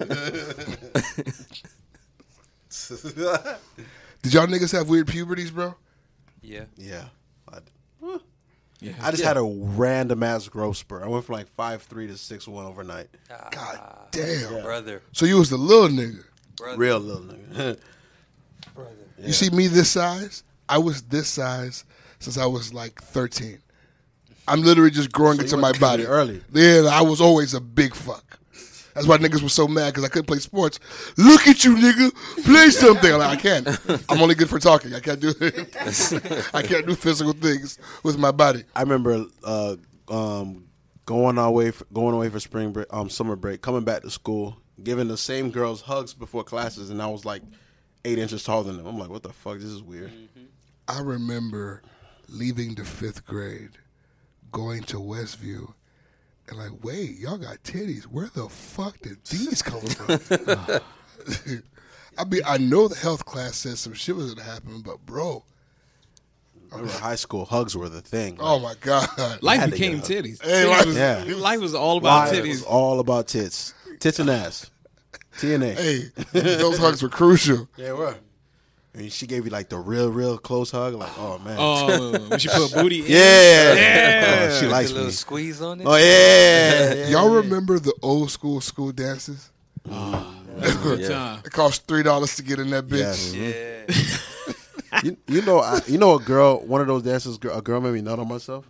Did y'all niggas have weird puberties, bro? Yeah. Yeah. I, Yeah. I just had a random ass growth spurt. I went from like five three to six one overnight. God damn. Brother. So you was the little nigga. Brother. Real little nigga. Brother. You see me this size? I was this size since I was like thirteen. I'm literally just growing So you into went my to body. puberty early. Yeah, I was always a big fuck. That's why niggas were so mad because I couldn't play sports. Look at you, nigga. Play something. I'm like, I can't. I'm only good for talking. I can't do it. I can't do physical things with my body. I remember uh, um, going away for, going away for spring break, um, summer break, coming back to school, giving the same girls hugs before classes, and I was like eight inches taller than them. I'm like, what the fuck? This is weird. I remember leaving the fifth grade, going to Westview, and like, wait, y'all got titties. Where the fuck did these come from? I mean, I know the health class said some shit was gonna happen, but bro, I remember high school hugs were the thing. oh my god, Life had to became get titties. Hey, Titties life- was, Yeah. life was all about It was titties. all about tits, tits and ass, T N A. hey, those hugs were crucial. Yeah, were. And she gave you like the real, real close hug. Like, oh man. Oh, when she put booty in. yeah. Yeah. Oh, she Like likes a little me. squeeze on it. Oh yeah. yeah. Y'all remember the old school school dances? Good time. It cost three dollars to get in that bitch. Yes. Yeah. You, you know, I, you know, a girl, one of those dances, girl- a girl made me nut on myself.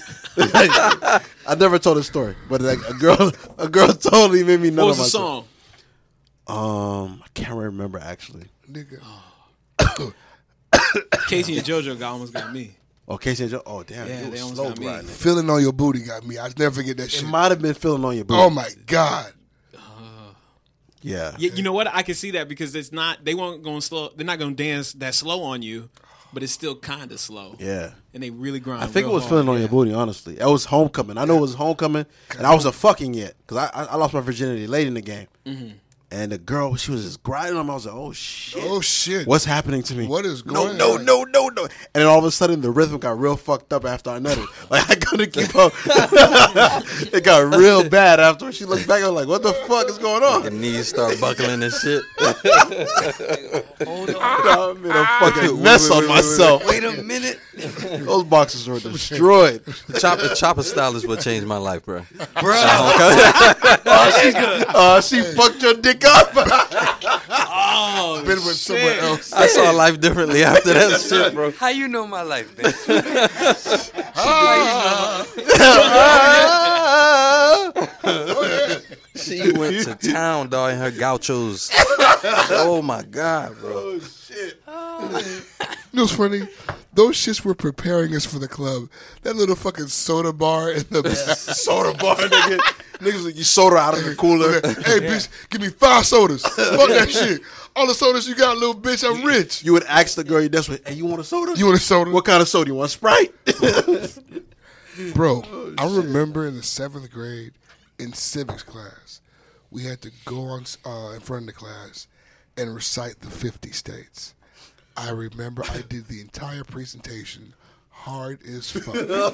I never told a story, but like a girl, a girl totally made me nut What was on the myself. song? Um, I can't remember actually. Nigga. Casey and JoJo got almost got me. Oh, Casey and Joe. Oh, damn. Yeah, you they was almost slow got me. riding it. Feeling on your booty got me. I never forget that It shit. might have been feeling on your booty. Oh my god. Yeah. Yeah, you know what? I can see that because it's not. They won't go slow. They're not going to dance that slow on you, but it's still kind of slow. Yeah. And they really grind. I think it real was hard, feeling on yeah. your booty, honestly. It was homecoming. I know it was homecoming, and I wasn't fucking yet because I, I I lost my virginity late in the game. Mm-hmm. And the girl, she was just grinding on me. I was like, oh shit. Oh shit. What's happening to me? What is no, going no, on? No, no, no, And then all of a sudden, the rhythm got real fucked up after I nutted. Like, I couldn't keep up. It got real bad after she looked back. I was like, what the fuck is going on? Your knees start buckling and shit. Hold on. I made a fucking Wait, mess wait, on wait, wait, myself. Wait a minute. Those boxes were destroyed. The chopper, chopper style is what changed my life, bro. Bro. Oh, she, uh, she fucked your dick up. Oh, Been with somewhere shit. else. I saw life differently after that shit, bro. How you know my life, man? She went to town, dog, in her gauchos. Oh my god, bro. You know what's funny? Those shits were preparing us for the club. That little fucking soda bar in the back. Soda bar, nigga. Niggas like, you soda out of the cooler. Hey, bitch, give me five sodas. Fuck that shit. All the sodas you got, little bitch, I'm rich. You would ask the girl you that's with, hey, you want a soda? You want a soda? What kind of soda? You want Sprite? Bro, I remember in the seventh grade in civics class, we had to go on uh, in front of the class and recite the fifty states. I remember I did the entire presentation hard as fuck.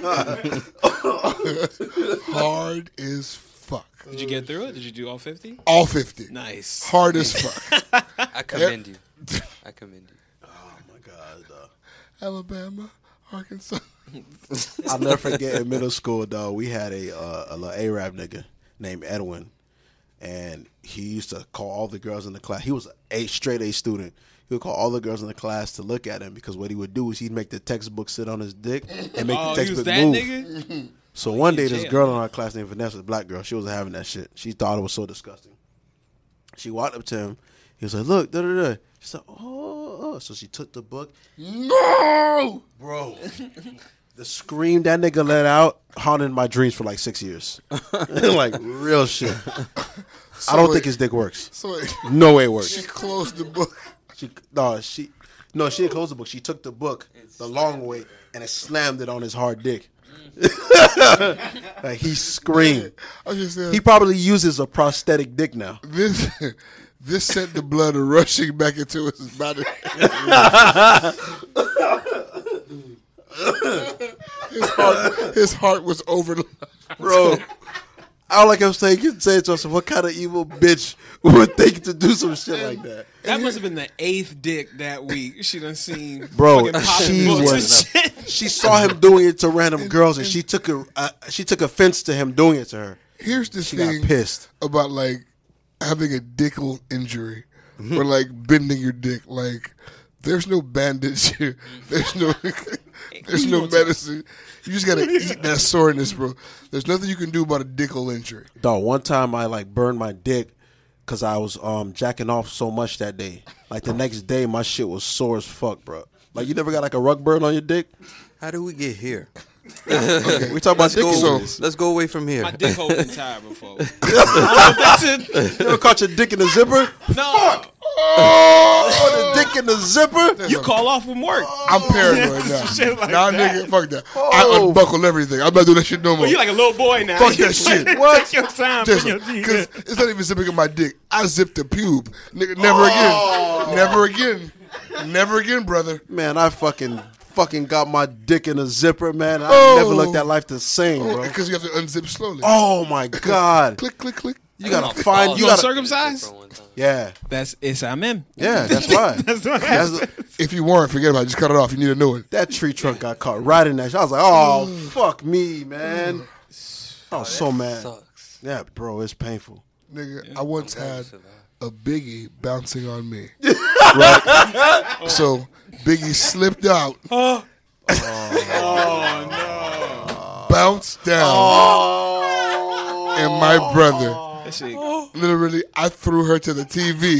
Hard as fuck. Did you get through it? Did you do all fifty? All fifty. Nice. Hard as fuck. I commend you. I commend you. Oh my god, dog. Alabama, Arkansas. I'll never forget in middle school, dog. We had a uh, a little Arab nigga. named Edwin, and he used to call all the girls in the class. He was a straight A student. He would call all the girls in the class to look at him because what he would do is he'd make the textbook sit on his dick and make Oh, the he was textbook that move. nigga? So one day, in this jail. girl in our class named Vanessa, a black girl, she wasn't having that shit. She thought it was so disgusting. She walked up to him. He was like, "Look, da da da." She said, "Oh, oh." So she took the book. No, bro. The scream that nigga let out haunted my dreams for like six years. Like real shit. So I don't wait, think his dick works. So wait, no way it works. She closed the book. She no, she no, she didn't close the book. She took the book the long way and it slammed it on his hard dick. Like he screamed. I just said, He probably uses a prosthetic dick now. This this sent the blood rushing back into his body. his, heart, his heart was over. Bro, I like I'm saying, you say to yourself, what kind of evil bitch would think to do some shit like that? That must have been the eighth dick that week. She done seen Bro, fucking popping she books and was. shit. She saw him doing it to random girls, and she took a uh, she took offense to him doing it to her. Here's the She thing got pissed. about like having a dickle injury Mm-hmm. or like bending your dick. Like there's no bandage here. There's no there's no medicine. You just gotta eat that soreness, bro. There's nothing you can do about a dickle injury. Dog, one time I like burned my dick because I was um jacking off so much that day. Like the next day, my shit was sore as fuck, bro. Like you never got like a rug burn on your dick? How did we get here? Okay. We talk about let's dick go, injuries. Let's go away from here. My dick hole been tired before. That's it. You ever caught your dick in the zipper? No. Oh, the dick in the zipper? You call off from work. I'm paranoid now. Shit like nah, that. nigga, fuck that. I Oh. unbuckle everything. I'm not doing that shit no more. Well, you like a little boy now. Fuck that shit. What? Take your time. Just- Put your teeth Cause in. it's not even zipping in my dick. I zipped the pube. Nigga, never again. Never again. Never again, brother. Man, I fucking fucking got my dick in a zipper, man. I Oh. never looked at life the same, bro. Because you have to unzip slowly. Oh my god. Click, click, click. You gotta find You you gonna gotta circumcise? Yeah. That's it's amen. Yeah, that's why. That's what That's, If you weren't, forget about it. Just cut it off. You need to know it. that tree trunk got caught right in that shit. I was like, oh fuck me, man. I was so mad. Sucks. Yeah, bro, it's painful. Nigga, I once had a Biggie bouncing on me. Right? So Biggie slipped out. Oh no. Bounced down. And my brother, That shit. literally, I threw her to the T V.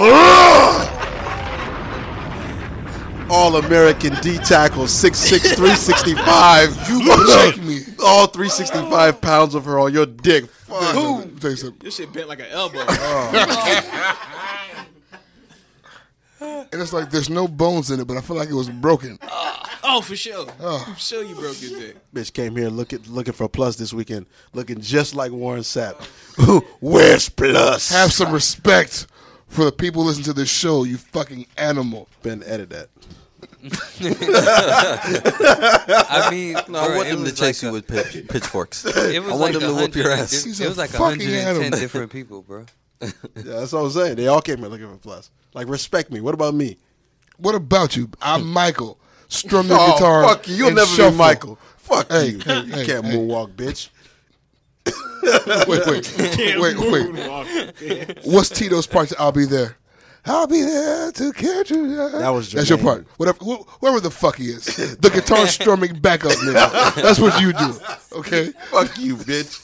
All American D tackle, six six, three sixty-five. You gonna check me. All three sixty-five pounds of her on your dick. Fuck. Who? Tell you something. Your shit bent like an elbow. And it's like there's no bones in it, but I feel like it was broken. Oh, for sure. Oh. For sure you broke your dick. Bitch came here looking looking for Plus this weekend, looking just like Warren Sapp. Where's Plus? Have some respect for the people who listen to this show, you fucking animal. Ben, edit that. I mean, No, I bro, want it them to was chase like you a- with pitch, pitchforks. It was I want like them to a whoop your hundred ass. and He's di- a It was like fucking one hundred ten animal. different people, bro. Yeah, that's what I'm saying. They all came here looking for Plus. Like, respect me. What about me? What about you? I'm Michael. Strum the Oh, guitar. fuck you. You'll and never shuffle. be Michael. Fuck Hey, you. hey, you hey, can't hey. moonwalk, bitch. Wait, wait, wait, wait. What's Tito's part to I'll Be There? I'll be there to catch you. That was That's your Jermaine. part. Whatever, wh- whoever the fuck he is. The guitar strumming backup nigga. That's what you do. Okay? Fuck you, bitch.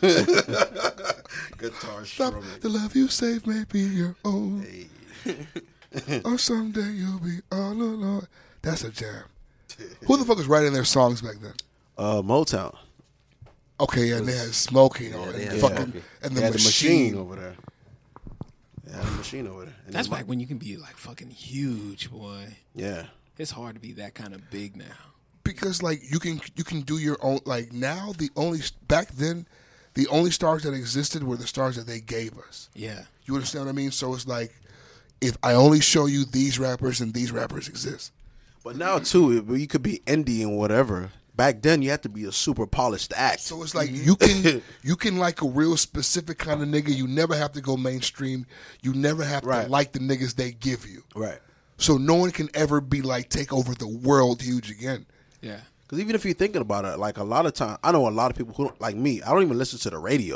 Guitar Stop. strumming. The love you save may be your own. Or someday you'll be all alone. That's a jam. Who the fuck was writing their songs back then? Uh, Motown. Okay, yeah, and they had Smoking on they it. had Fucking, Smokey. and They the had machine. the machine over there. They had a machine over there. And That's then- like when you can be like fucking huge, boy. Yeah. It's hard to be that kind of big now. Because like you can you can do your own, like now the only back then the only stars that existed were the stars that they gave us. Yeah. You understand what I mean? So it's like if I only show you these rappers and these rappers exist. But now, too, it- you could be indie and whatever. Back then, you had to be a super polished act. So it's like you can you can like a real specific kind of nigga. You never have to go mainstream. You never have Right. to like the niggas they give you. Right. So no one can ever be like take over the world huge again. Yeah. Because even if you're thinking about it, like a lot of time, I know a lot of people who, like me, I don't even listen to the radio.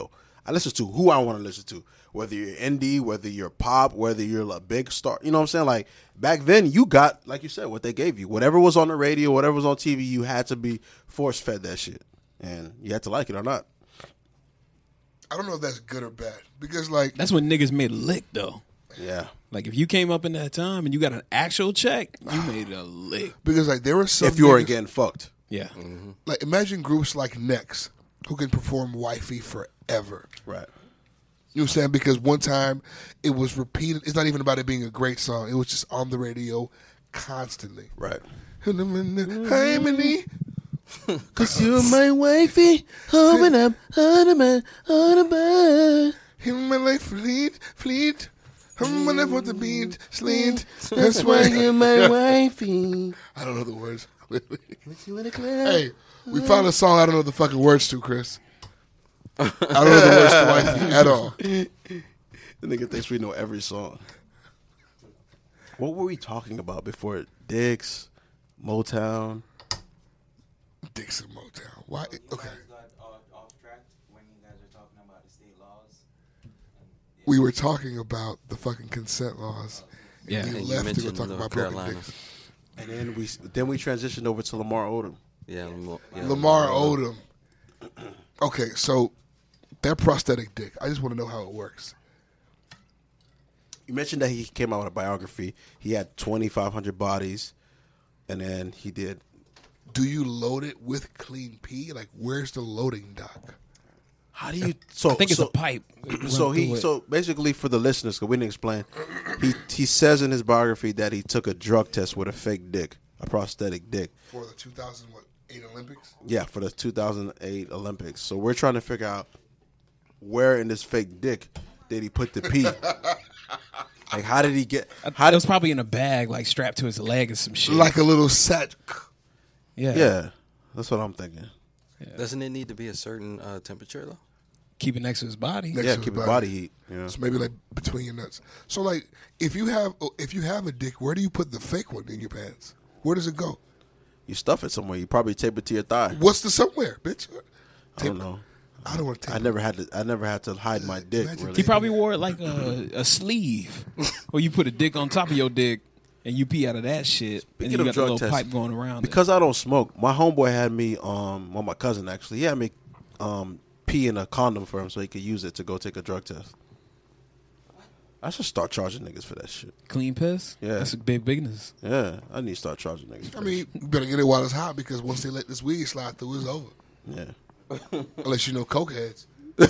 I listen to who I want to listen to. Whether you're indie, whether you're pop, whether you're a big star. You know what I'm saying? Like, back then, you got, like you said, what they gave you. Whatever was on the radio, whatever was on T V, you had to be force-fed that shit. And you had to like it or not. I don't know if that's good or bad. Because, like... That's when niggas made a lick, though. Yeah. Like, if you came up in that time and you got an actual check, you made a lick. Because, like, there were some... If you weren't getting fucked. Yeah. Mm-hmm. Like, imagine groups like Next who can perform Wifey forever. Right. You know what I'm saying? Because one time it was repeated. It's not even about it being a great song. It was just on the radio constantly. Right. Hi, Minnie. Cause you're my wifey. Oh, when I'm on a man, on a man. In my life, fleet, fleet. I'm gonna put the beat, sleet. That's why you're my wifey. I don't know the words. Hey, we found a song I don't know the fucking words to, Chris. I don't know the words to wifey at all. The nigga thinks we know every song. What were we talking about before? Dicks, Motown. Dicks and Motown. Why? Okay. We were talking about the fucking consent laws. Yeah, we and left you to go mentioned talk North about broken Carolina. dicks. And then we then we transitioned over to Lamar Odom. Yeah, Lamar, yeah, Lamar Odom. Okay, so that prosthetic dick. I just want to know how it works. You mentioned that he came out with a biography. He had twenty-five hundred bodies, and then he did. Do you load it with clean pee? Like, where's the loading dock? How do you? So I think it's so, a pipe. So he, so basically, for the listeners, because we didn't explain, he he says in his biography that he took a drug test with a fake dick, a prosthetic dick. For the two thousand eight Olympics? Yeah, for the two thousand eight Olympics. So we're trying to figure out where in this fake dick did he put the pee? Like, how did he get? How It did, was probably in a bag, like strapped to his leg or some shit. Like a little sack. yeah, yeah, that's what I'm thinking. Doesn't it need to be a certain uh, temperature though? Keep it next to his body. Next Yeah, to keep his it body heat. Yeah. So maybe like between your nuts. So like, if you have if you have a dick, where do you put the fake one in your pants? Where does it go? You stuff it somewhere. You probably tape it to your thigh. What's the somewhere, bitch? I don't know. I don't want to. I never had to. I never had to hide my dick. Imagine Really. He probably wore it like a, a sleeve, or you put a dick on top of your dick and you pee out of that shit, Speaking and you of got the drug little tests, pipe going around. Because I don't smoke, my homeboy had me. Um, well, my cousin actually, he had me um, pee in a condom for him so he could use it to go take a drug test. I should start charging niggas for that shit. it. Clean piss. Yeah. That's a big business. Yeah, I need to start charging niggas. For I mean, you better get it while it's hot because once they let this weed slide through, it's over. that shit. yeah. Unless you know cokeheads.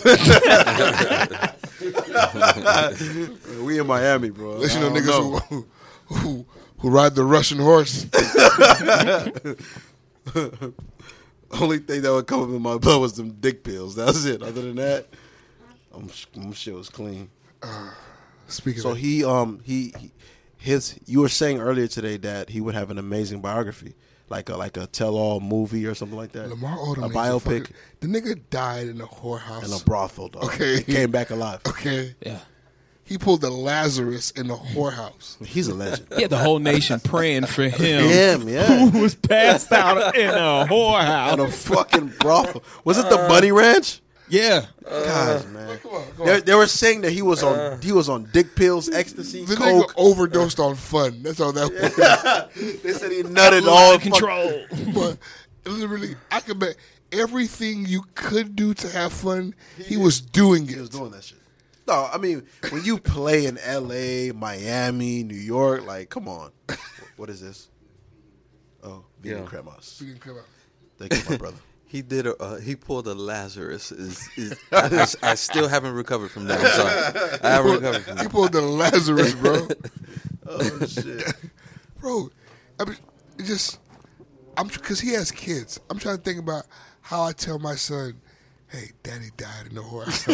We in Miami, bro. Unless you know I don't niggas Who, who who ride the Russian horse. Only thing that would come up in my blood was them dick pills. That's it. Other than that, I'm, I'm shit was clean. Uh, speaking So of he, um, he, he, his. You were saying earlier today that he would have an amazing biography, like a like a tell-all movie or something like that. Lamar Odom, a is biopic, fucking- the nigga died in a whorehouse. in a brothel. Dog. Okay. He came back alive. Okay, Yeah. he pulled the Lazarus in the whorehouse. He's a legend. He had the whole nation praying for him. Him, yeah. Who was passed out in a At a whorehouse. fucking brothel. Was it the Bunny Ranch? Yeah. God, man. Come on, come They, on. they were saying that he was on he was on dick pills, ecstasy, The nigga coke. overdosed on fun. That's all that was. They said he nutted all Out of control. But literally, I could bet everything you could do to have fun, he was doing He was it. doing that shit. No, I mean when you play in L A, Miami, New York, like come on, what is this? Oh, vegan Yeah. cremas. He didn't come out. Thank you, my brother. He did a uh, he pulled a Lazarus. Is is I, just- I still haven't recovered from that. I'm sorry, I haven't recovered from He that. pulled the Lazarus, bro. Oh shit. Bro, I mean, it just, I'm because he has kids. I'm trying to think about how I tell my son, "Hey, Daddy died in the whorehouse,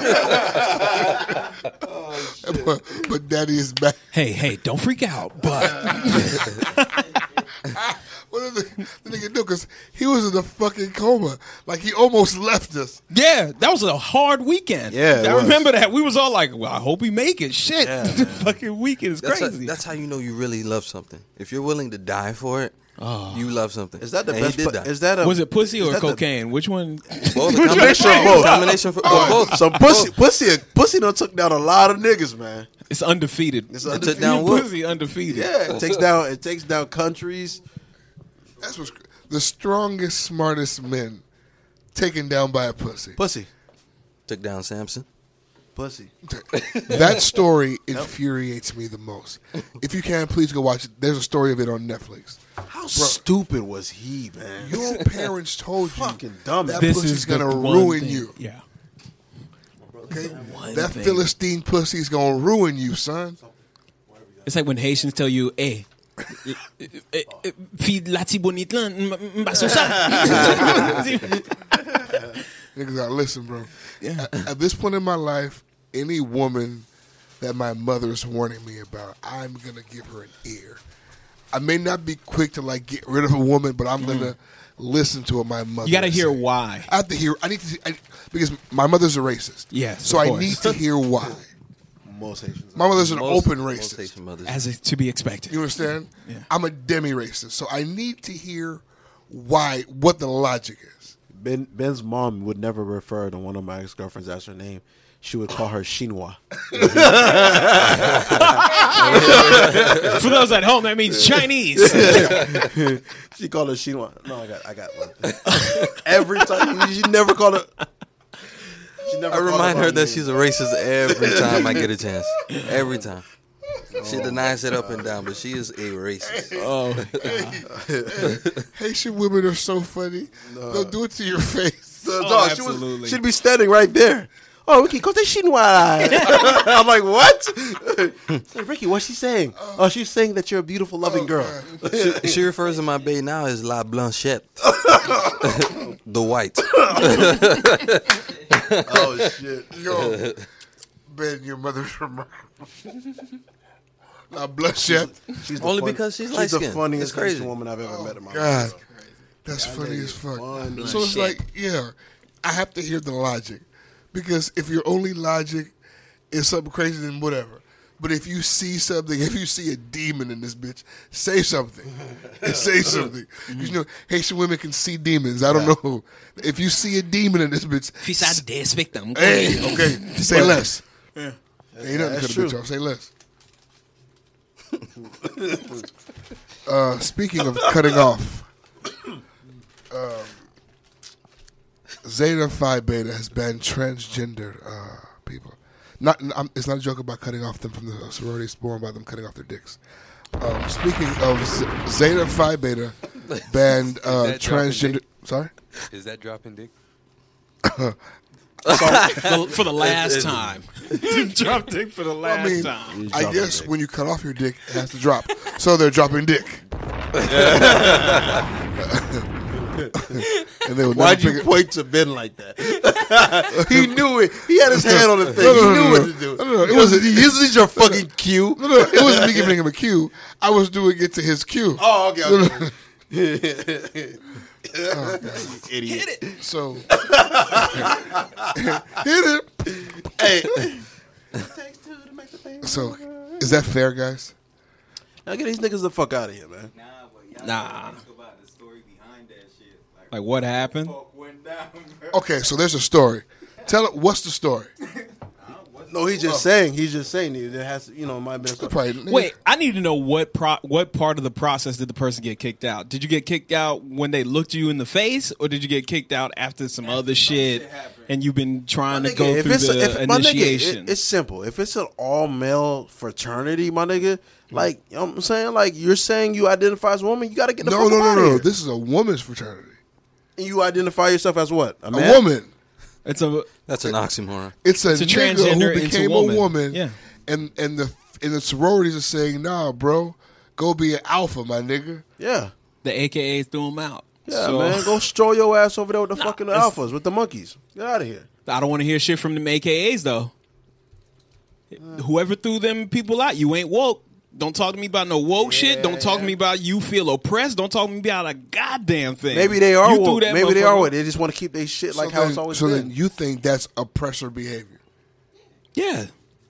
but, but Daddy is back." Hey, hey, don't freak out. But What did the, the nigga do? Because he was in a fucking coma. Like, he almost left us. Yeah, that was a hard weekend. Yeah, it I was. remember that. We was all like, well, I hope he make it. Shit. Yeah. The fucking weekend is That's, crazy. a, that's how you know you really love something. If you're willing to die for it, Oh. you love something. Is that the And best? He did pu- that. Is that a? Was it pussy is or that the- cocaine? Which one? Both, a Combination combination of both. Combination for Oh, both. Some pussy, pussy, pussy done took down a lot of niggas, man. It's undefeated. It's It took undefeated. down what? Pussy undefeated. Yeah, it takes down. It takes down countries. That's what's the strongest, smartest men taken down by a pussy. Pussy, Took down Samson. pussy. That story infuriates me the most. If you can, please go watch it. There's a story of it on Netflix. How stupid was he, man? Your parents told you Fucking dumb. that This pussy's is the gonna one ruin thing. you. Yeah. Okay, One that thing. Philistine pussy's gonna ruin you, son. It's like when Haitians tell you, hey, fi lati bonit lan, mba so sa. Niggas gotta listen, bro. Yeah. At, at this point in my life, any woman that my mother's warning me about, I'm gonna give her an ear. I may not be quick to like get rid of a woman, but I'm gonna listen to what my mother. You got to is hear saying. why. I have to hear. I need to I, because my mother's a racist. Yes, so of I course. need to hear why. Most Haitians. My mother's an Most- open most racist. Haitian mothers. As is to be expected. You understand? Yeah. I'm a demi-racist, so I need to hear why, what the logic is. Ben Ben's mom would never refer to one of my ex girlfriends as her name. She would call her Chinois. For those at home, that means Chinese. She called her Chinois. No, I got, I got one. Every time, she never called her. She never I called remind by her that name. she's a racist every time I get a chance. Every time. She denies it up and down, but she is a racist. Oh, Haitian women are so funny. They'll do it to your face. The Oh, dog, she absolutely. was, she'd be standing right there. Oh, Ricky, côté chinois. I'm like, what? Hey, Ricky, what's she saying? Oh, she's saying that you're a beautiful, loving girl. She, she refers to my bae now as La Blanchette. The white. Oh, shit. Yo, Ben, your mother's remarkable. Now, bloodshed. She's the Only fun- because she's She's light the skinned. funniest It's crazy. Haitian woman I've ever met in my God, life. that's That funny lady as is fuck. fun. So it's like, yeah, I have to hear the logic. Because if your only logic is something crazy, then whatever. But if you see something, if you see a demon in this bitch, say something. Say something. 'Cause, you know, Haitian women can see demons. I don't know. If you see a demon in this bitch, fils à des victimes. hey, okay, say less. Yeah. Ain't nothing that's to the bitch, true. y'all. Say less. uh, speaking of cutting off, um, Zeta Phi Beta has banned transgender uh, people. Not, I'm, it's not a joke about cutting off them from the sororities born by them cutting off their dicks. Um, speaking of Z- Zeta Phi Beta banned uh, that dropping transgender. dick? Sorry. Is that dropping dick? The- for the last time. Drop dick for the last I mean, time. I guess when you cut off your dick, it has to drop. So they're dropping dick. And they would Why'd never you pick it- point to Ben like that? He knew it. He had his hand on the thing. No, no, he no, knew no, what to do. no, no, no, it wasn't- This is your fucking cue. No, no, it wasn't me giving him a cue. I was doing it to his cue. Oh, okay. No, no. okay. Oh, God, you idiot. Hit it. So hit it. Hey. So is that fair, guys? Now get these niggas the fuck out of here, man. Nah. Like what happened? Okay, so there's a story. Tell it. What's the story? No, he's just saying. He's just saying it has, you know, might have been. Probably, Wait, I need to know what pro- what part of the process did the person get kicked out? Did you get kicked out when they looked you in the face, or did you get kicked out after some other shit and you've been trying to Nigga, go if through it's a- the if- my nigga, initiation? it- it's simple. If it's an all male fraternity, my nigga, like you know what I'm saying, like you're saying you identify as a woman, you got to get the No, fuck no, up no, outta no. here. This is a woman's fraternity. And you identify yourself as what? A, A man? woman. It's a That's an oxymoron. It's a, It's a nigga transgender who into became woman. a woman. Yeah. And and the and the sororities are saying, nah, bro, go be an alpha, my nigga. Yeah. the A K As threw him out. Yeah, So, man. Go stroll your ass over there with the Nah, fucking it's- alphas, with the monkeys. Get out of here. I don't want to hear shit from them A K As though. Whoever threw them people out, you ain't woke. Don't talk to me about no woke Yeah, shit. Don't talk yeah. to me about you feel oppressed. Don't talk to me about a goddamn thing. Maybe they are You threw woke. that Maybe they are motherfucker- woke. They just want to keep their shit like so how then, it's always so been. then you think that's oppressor behavior? Yeah.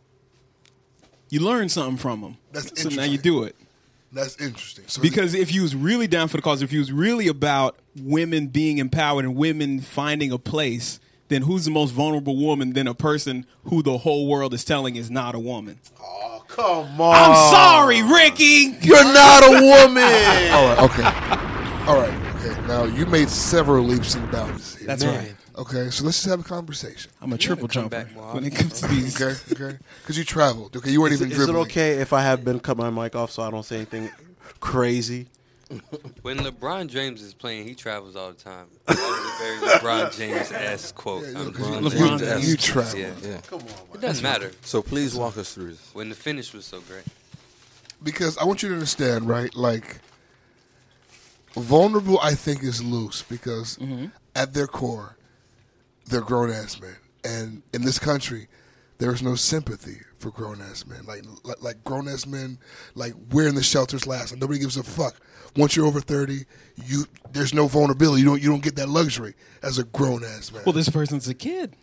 You learn something from them. That's so now interesting. you do it. That's interesting. So Because if you was really down for the cause, if you was really about women being empowered and women finding a place, then who's the most vulnerable woman than a person who the whole world is telling is not a woman? Oh, come on. I'm sorry, Ricky. You're not a woman. all right, okay, all right, okay. Now you made several leaps and bounds here. That's right. Okay, so let's just have a conversation. I'm a triple come jumper back more when it comes to these. Okay, okay. Because you traveled. Okay, you weren't Is, even is it dribbling. okay if I have been cut my mic off so I don't say anything crazy? When LeBron James is playing, he travels all the time. That was a very LeBron James-esque quote. Yeah, I'm because LeBron LeBron James. James. You travel. Yeah. Yeah. Come on, man. It doesn't matter. So please walk us through this. When the finish was so great. Because I want you to understand, right? Like, vulnerable, I think, is loose because at their core, they're grown ass men, and in this country, there is no sympathy for grown ass men. Like, like, like grown ass men, like we're in the shelters last, and nobody gives a fuck. Once you're over thirty, you there's no vulnerability. You don't you don't get that luxury as a grown ass man. Well, this person's a kid.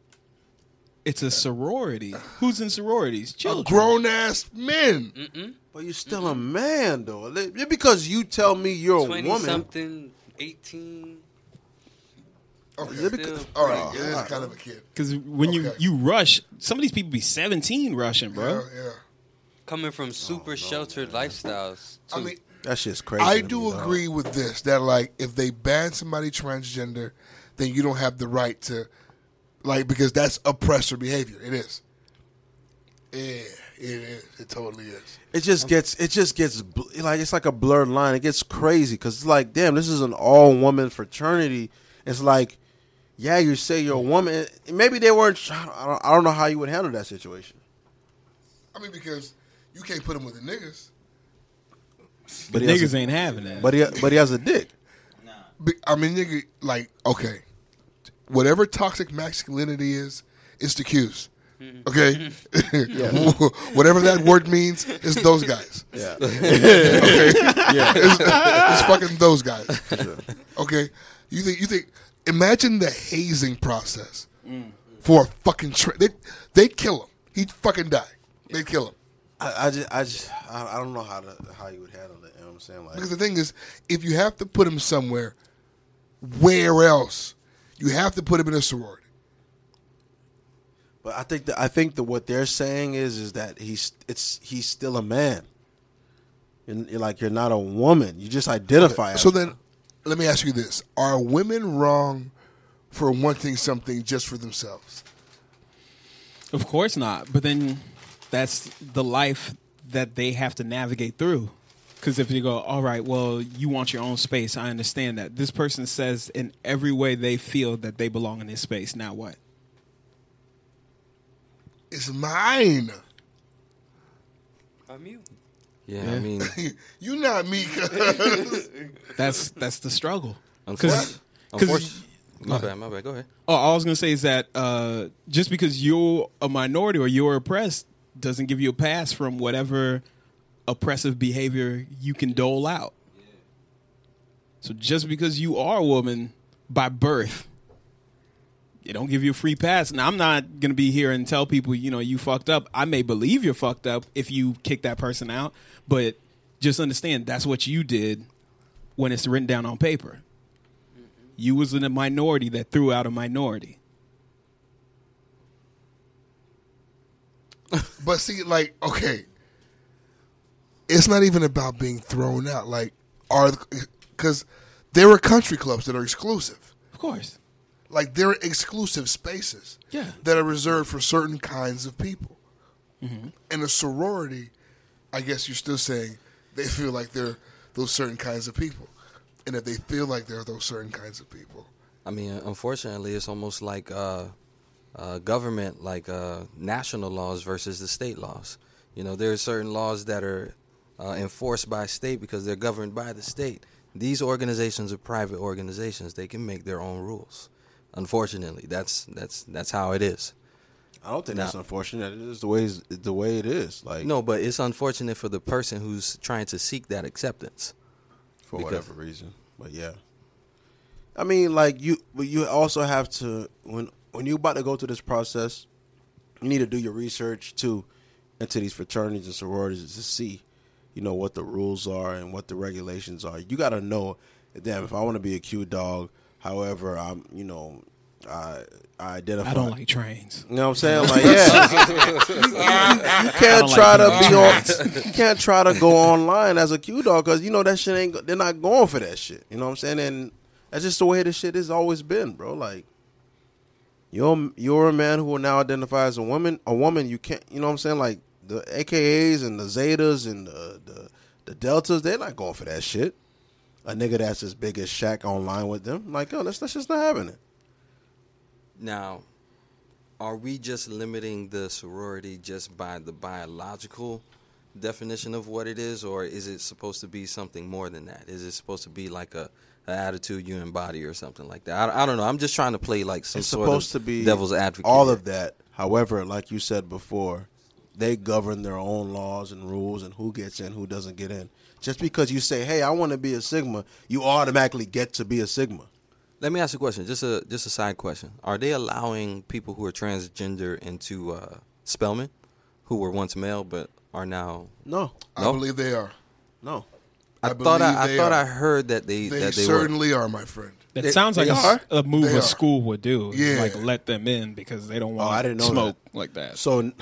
It's a sorority. Who's in sororities? Children. grown ass men. Mm-mm. But you're still a man, though. Just because you tell me you're a woman. twenty-something, eighteen. Okay, Yeah, because- all right, Oh, yeah, all right. kind of a kid. Because when you, Okay. you rush, some of these people be seventeen rushing, bro. Yeah, yeah. Coming from super sheltered lifestyles. I too. mean, That shit's crazy. I to do me, dog. agree with this that like if they ban somebody transgender, then you don't have the right to, like, because that's oppressor behavior. It is. Yeah, it is. It totally is. It just gets, it just gets bl- like it's like a blurred line. It gets crazy because it's like, damn, this is an all woman fraternity. It's like, yeah, you say you're a woman. Maybe they weren't. I don't, I don't know how you would handle that situation. I mean, because you can't put him with the niggas. But he has niggas a- ain't having that. But he, but he has a dick. Be- I mean, nigga, like, okay, whatever toxic masculinity is, it's the Qs. Okay, whatever that word means, it's those guys. Yeah. Okay, yeah, it's, it's fucking those guys. Okay, you think you think? Imagine the hazing process for a fucking tra- they they kill him. He'd fucking die. They'd kill him. I, I just, I just, I, I don't know how to how you would handle it. You know what I'm saying? Like, Because the thing is, if you have to put him somewhere, where else? You have to put him in a sorority. but I think that I think that what they're saying is is that he's it's he's still a man. You're, you're like you're not a woman. You just identify. as So one. then, let me ask you this: are women wrong for wanting something just for themselves? Of course not. But then that's the life that they have to navigate through. Because if you go, all right, well, you want your own space. I understand that. This person says in every way they feel that they belong in this space. Now what? It's mine. I'm you. Yeah, Yeah. I mean, You not me. cuz. That's that's the struggle. unfortunately, 'cause- unfortunately my bad, my bad. Go ahead. Oh, all I was going to say is that uh, just because you're a minority or you're oppressed doesn't give you a pass from whatever oppressive behavior you can dole out. So just because you are a woman by birth, it don't give you a free pass. Now, I'm not going to be here and tell people, you know, you fucked up. I may believe you're fucked up if you kick that person out, but just understand that's what you did when it's written down on paper. You was in a minority that threw out a minority. But see, like, okay, it's not even about being thrown out. Like, are because there are country clubs that are exclusive. Of course. Like, there are exclusive spaces Yeah. that are reserved for certain kinds of people. Mm-hmm. In a sorority, I guess you're still saying they feel like they're those certain kinds of people. And if they feel like they're those certain kinds of people. I mean, unfortunately, it's almost like uh, uh, government, like uh, national laws versus the state laws. You know, there are certain laws that are uh, enforced by state because they're governed by the state. These organizations are private organizations. They can make their own rules. Unfortunately, that's that's that's how it is. I don't think Now- that's unfortunate. It's just the way it's, the way it is. Like No, but it's unfortunate for the person who's trying to seek that acceptance. for because- whatever reason. But yeah, I mean, like you, but you also have to when when you about to go through this process, you need to do your research too into these fraternities and sororities to see, you know, what the rules are and what the regulations are. You got to know, damn, if I want to be a cute dog, however, I'm, you know, I I identify. I don't like trains. You know what I'm saying? Like, yeah, you, you- you can't like try to being be on. You can't try to go online as a Q dog because you know that shit ain't. They're not going for that shit. You know what I'm saying? And that's just the way this shit has always been, bro. Like, you're you're a man who will now identify as a woman. A woman, you can't. You know what I'm saying? Like the A K As and the Zetas and the the, the Deltas, they're not going for that shit. A nigga that's as big as Shaq online with them, like, yo, that's that's just not happening. Now, are we just limiting the sorority just by the biological definition of what it is, or is it supposed to be something more than that? Is it supposed to be like a, a attitude you embody or something like that? I, I don't know. I'm just trying to play like some It's sort supposed of to be devil's advocate. all here. of that. However, like you said before, they govern their own laws and rules and who gets in, who doesn't get in. Just because you say, "Hey, I want to be a Sigma," you automatically get to be a Sigma. Let me ask you a question. Just a just a side question. Are they allowing people who are transgender into uh, Spelman, who were once male but are now No, I No? believe they are. no. I, I thought believe I, I they thought are. I heard that they They, that they certainly are, my friend. That They- sounds like they a, s- are. a move They a are. school would do. Is Yeah. like let them in because they don't Oh, I want didn't to know smoke that. like that. So were.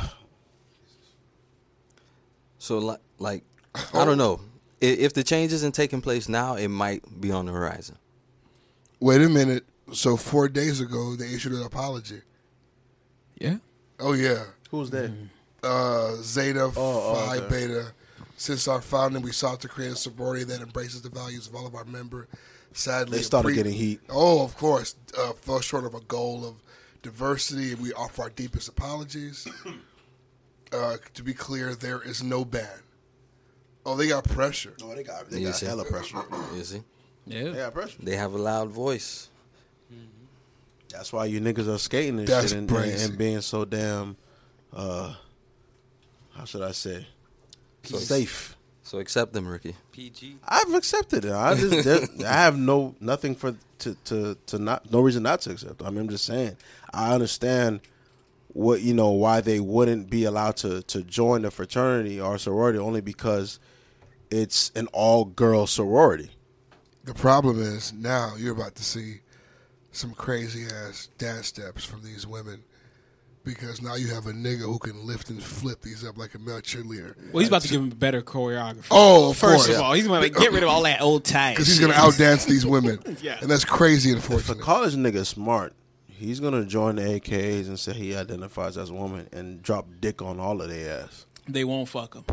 So like, like I don't know. I- If the change isn't taking place now, it might be on the horizon. Wait a minute. So four days ago, they issued an apology. yeah. Oh yeah, who's that? uh, Zeta oh, Phi okay. Beta. Since our founding, we sought to create a sorority that embraces the values of all of our members. Sadly, They started pre- getting heat. Oh, of course, uh, fell short of a goal of diversity, and we offer our deepest apologies. Uh, to be clear, there is no ban. Oh, they got pressure. Oh, they got they You got see? hella pressure. You see, Yeah. They got pressure. they have a loud voice. That's why you niggas are skating and That's shit and, crazy. and being so damn. Uh, how should I say? Safe. So accept them, Ricky. P G. I've accepted it. I just there- I have no nothing for to, to to not no reason not to accept it. I mean, I'm just saying I understand what you know why they wouldn't be allowed to to join the fraternity or sorority only because it's an all girl sorority. The problem is now you're about to see some crazy ass dance steps from these women because now you have a nigga who can lift and flip these up like a male cheerleader. Well, he's about to give him better choreography. Oh, of first course. of all, he's going to get rid of all that old tie. Because he's going to outdance these women. Yeah. And that's crazy, If a unfortunately. college nigga is smart, he's gonna join the A K As and say he identifies as a woman and drop dick on all of their ass. They won't fuck him.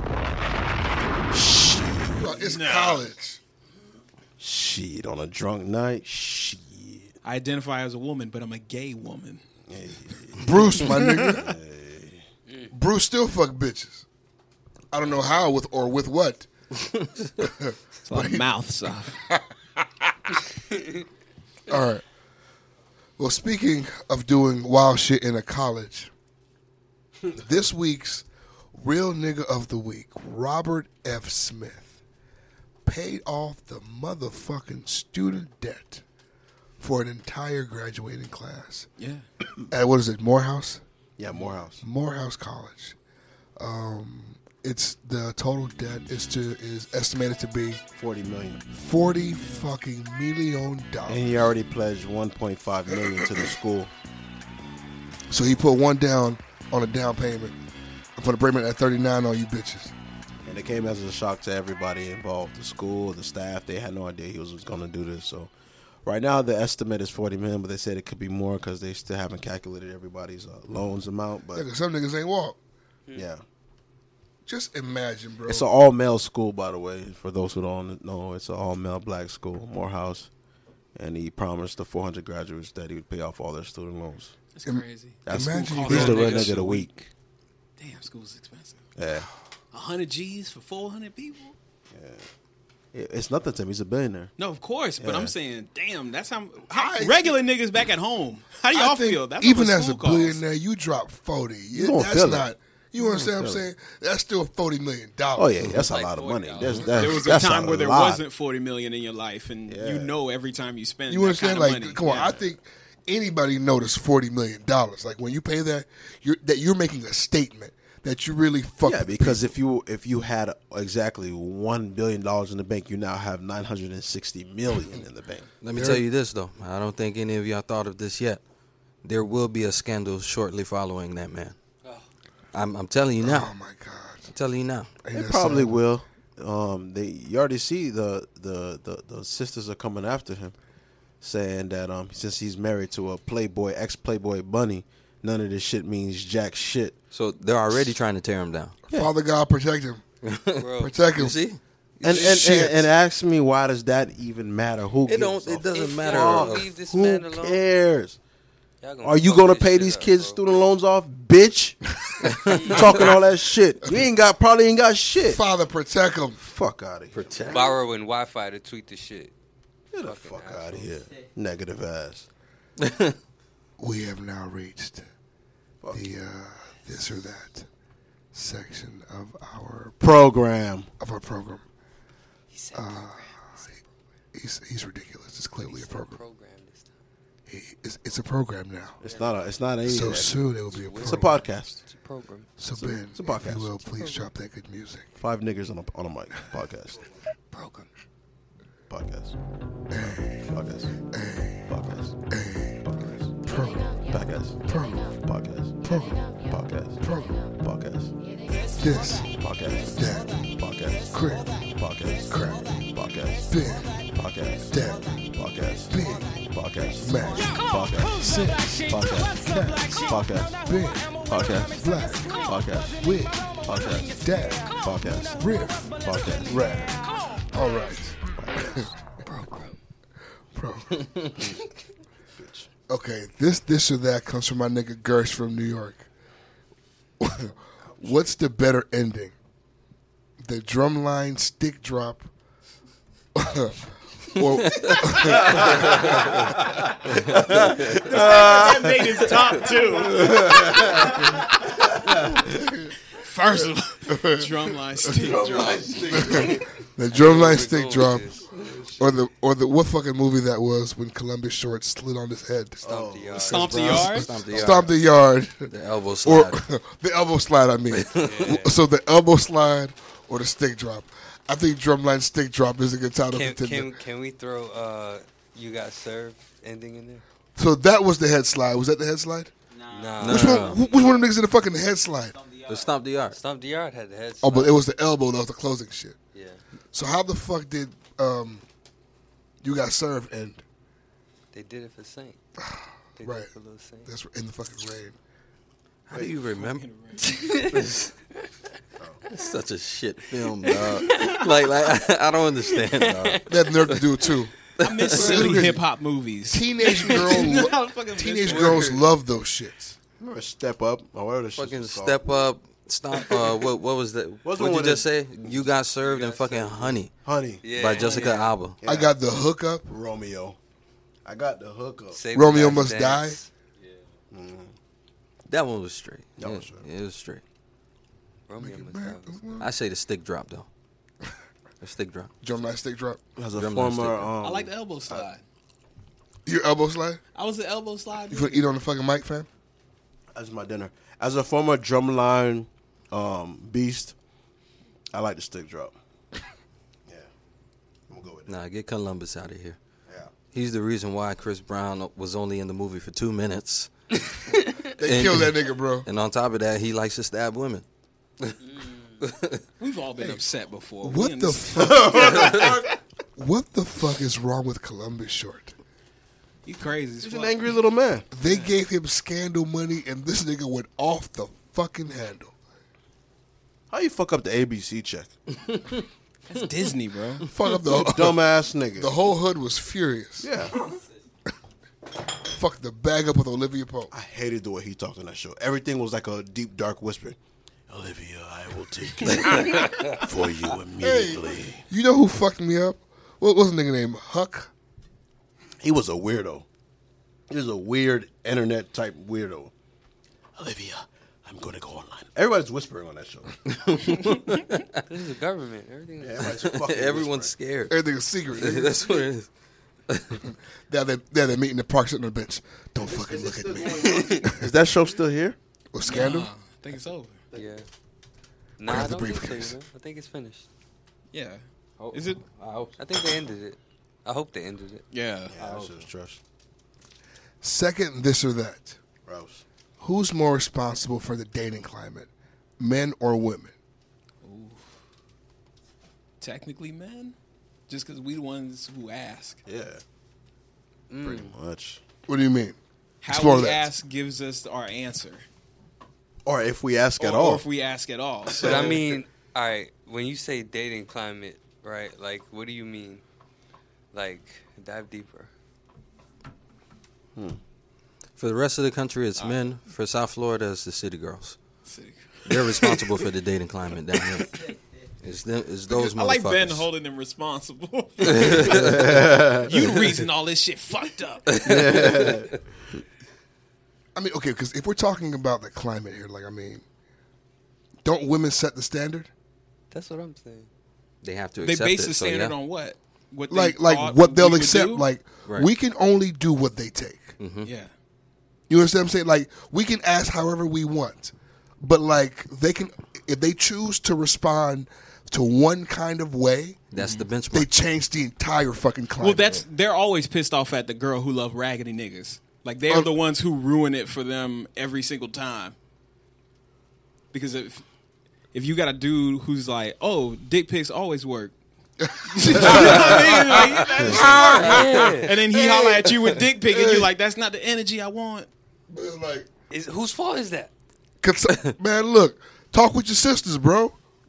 Well, it's college. Shit, on a drunk night, shit. I identify as a woman, but I'm a gay woman. Bruce, my nigga. Bruce still fuck bitches. I don't know how with or with what. It's a lot of mouth stuff. All right. Well, speaking of doing wild shit in a college, this week's Real Nigga of the Week, Robert F. Smith, paid off the motherfucking student debt for an entire graduating class. Yeah. At what is it, Morehouse? Yeah, Morehouse. Morehouse College. Um, it's the total debt is to is estimated to be Forty million. forty fucking million dollars. And he already pledged one point five million to the school. So he put one down on a down payment for the payment at thirty-nine on you bitches. And it came as a shock to everybody involved. The school, the staff, they had no idea he was, was going to do this. So right now the estimate is forty million, but they said it could be more because they still haven't calculated everybody's uh, loans amount. But Yeah, 'cause some niggas ain't walk. yeah. Just imagine, bro. It's an all-male school, by the way, for those who don't know. It's an all-male black school, Morehouse. And he promised the four hundred graduates that he would pay off all their student loans. That's crazy. That's Imagine you he's go- the real nigga of the week. Damn, school's expensive. Yeah. one hundred G's for four hundred people? It's nothing to him. He's a billionaire. No, of course, but Yeah. I'm saying, damn, that's how, how I- regular niggas back at home. How do I y'all think feel? That's even what as a school costs. billionaire, you drop forty. You, gonna that's feel it. not. You understand what I'm feel saying? That's still forty million Oh dollars. yeah, that's a lot of money. That's, that's, There was a that's time where there lot. wasn't forty million in your life, and Yeah. you know every time you spend You that understand? kind of Like, money. come on. Yeah. I think anybody noticed forty million dollars. Like when you pay that, you're that you're making a statement that you really fuck. Yeah, with because if you if you had exactly one billion dollars in the bank, you now have nine hundred and sixty million in the bank. Let me tell you this though. I don't think any of y'all thought of this yet. There will be a scandal shortly following that man. I'm, I'm telling you now. Oh my god! I'm telling you now. Ain't They that probably something? will. Um, they you already see the, the, the, the sisters are coming after him, saying that um since he's married to a Playboy ex Playboy bunny, none of this shit means jack shit. So they're already trying to tear him down. Father God, protect him. Bro, Protect him. You see? And and, and Shit. and ask me why does that even matter? Who It gives don't. a It doesn't If matter. y'all uh, leave this Who man alone, cares? y'all Are you fuck gonna this pay shit these up, kids bro. student loans off, bitch? You talking all that shit? You ain't got probably ain't got shit. Father, protect him. Fuck out of here. Protect. Borrowing Wi-Fi to tweet the shit? Get the Fucking fuck out of asshole. here. Negative ass. We have now reached the uh, this or that section of our Program. of our program. Uh, he's he's ridiculous. It's clearly a program. Program this time. He, it's, it's a program now. It's not a. It's not a. So soon it will be a It's a program. podcast. It's a program. So Ben, it's a if podcast. you will, please drop that good music. Five niggas on a on a mic. Podcast. Program. Podcast. Podcast. Podcast. Podcast. Program. Podcast. Program. Podcast. Program. Podcast. Program. Podcast. This. Podcast. That. Podcast. Craig. Podcast. Crack. Podcast. Ben. Podcast. That. Podcast. Big. Podcast. Mac. Podcast. Six. Podcast. Podcast. Ben. Podcast. Black. Podcast. Wig. Podcast. Dad. Podcast. Riff. Podcast. Rap. All right. Program. Program. Okay, this this or that comes from my nigga Gersh from New York. What's the better ending? The drumline stick drop or that made his top two. First of all, drumline stick drop. the drumline stick drop or the or the what fucking movie that was when Columbus Short slid on his head. Stomp the yard. Stomp the yard. Stomp the yard. Stomp the yard. The elbow Or slide. the elbow slide, I mean. So the elbow slide or the stick drop. I think drumline stick drop is a good title Can, contender. can can we throw uh you got served ending in there? So that was the head slide. Was that the head slide? Nah. No, Which no, one? no. wh- Which one of them niggas in the fucking head slide? The stomp the yard. Stomp the yard had the head. Oh, but slide. it was the elbow that was the closing shit. Yeah. So how the fuck did um, you got served end? They did it for Saint. They Right. did it for Lil Saint. That's in the fucking rain. How do you remember? It's such a shit film, dog. Like, like I don't understand, dog. They had nerve to do it too. I miss silly hip hop movies. Teenage girls, No, fucking teenage miss girls words. love those shits. Remember Step Up or whatever the shit Fucking was called. step up, stop. Uh, what what was that? What's What the did you one just say? You got served in fucking Honey Honey. Yeah. by Jessica Alba. I got the hookup. Romeo. I got the hookup. Save Romeo the Must Dance. That one was straight. That yeah, was straight. It was straight. Romeo Must Die was- I say the stick drop though. The stick drop. Drumline stick drop. As a Drumline former, stick. um, I like the elbow slide. Your elbow slide. I was the elbow slide. You finna eat on the fucking mic, fam? as my dinner. As a former drumline um, beast, I like the stick drop. Yeah, I'm gonna go with it. Nah, get Columbus out of here. Yeah. He's the reason why Chris Brown was only in the movie for two minutes. They killed that nigga, bro. And on top of that, he likes to stab women. We've all been upset before. We What the understand. fuck? What the fuck is wrong with Columbus Short? You crazy as He's fuck. an angry little man. They gave him scandal money, and this nigga went off the fucking handle. How you fuck up the A B C check? That's Disney, bro. Fuck up the Dumbass nigga. The whole hood was furious. Yeah. Fuck the bag up with Olivia Pope. I hated the way he talked on that show. Everything was like a deep, dark whisper. Olivia, I will take care for you immediately. Hey, you know who fucked me up? What was the nigga name? Huck? He was a weirdo. He was a weird internet type weirdo. Olivia, I'm going to go online. Everybody's whispering on that show. This is the government. Everything. Yeah, everybody's fucking Everyone's whispering. scared. Everything is secret. nigga. That's what it is. Now they now they meet in the park sitting on the bench. Don't fucking look at me. Is that show still here? Or Scandal? Nah, I think it's over. Yeah. Nah, Grab I the don't think so, briefcase. you know? I think it's finished. Yeah. Oh, Is it? I hope so. I think they ended it. I hope they ended it. Yeah. Yeah, that shit was trash. Second, this or that. Gross. Who's more responsible for the dating climate, men or women? Technically, men. Just because we the ones who ask. Yeah. Pretty much. What do you mean? How Explore we that. ask gives us our answer. Or if we ask Or, at all. or if we ask at all. So, But I mean, all right, when you say dating climate, right? Like, what do you mean? Like, dive deeper. For the rest of the country, it's men. For South Florida, it's the city girls. City. They're responsible for the dating climate down here. It's, them, it's those I like Ben motherfuckers. holding them responsible. You the reason all this shit fucked up. I mean, okay, because if we're talking about the climate here, like, I mean, don't women set the standard? That's what I'm saying. They have to They accept base it. the so, standard yeah. on what? What they Like, like thought what they'll we would accept. do? Like, Right. we can only do what they take. Yeah. You understand what I'm saying? Like, we can ask however we want, but like they can, if they choose to respond to one kind of way, That's the benchmark. they change the entire fucking climate. Well, that's they're always pissed off at the girl who love raggedy niggas. Like they're Um, the ones who ruin it for them every single time. Because if if you got a dude who's like, oh, dick pics always work. You know what I mean? Like, that shit work. And then he holler at you with dick pic, and you're like, "That's not the energy I want." It's like, Is whose fault is that? cons- man, look, talk with your sisters, bro.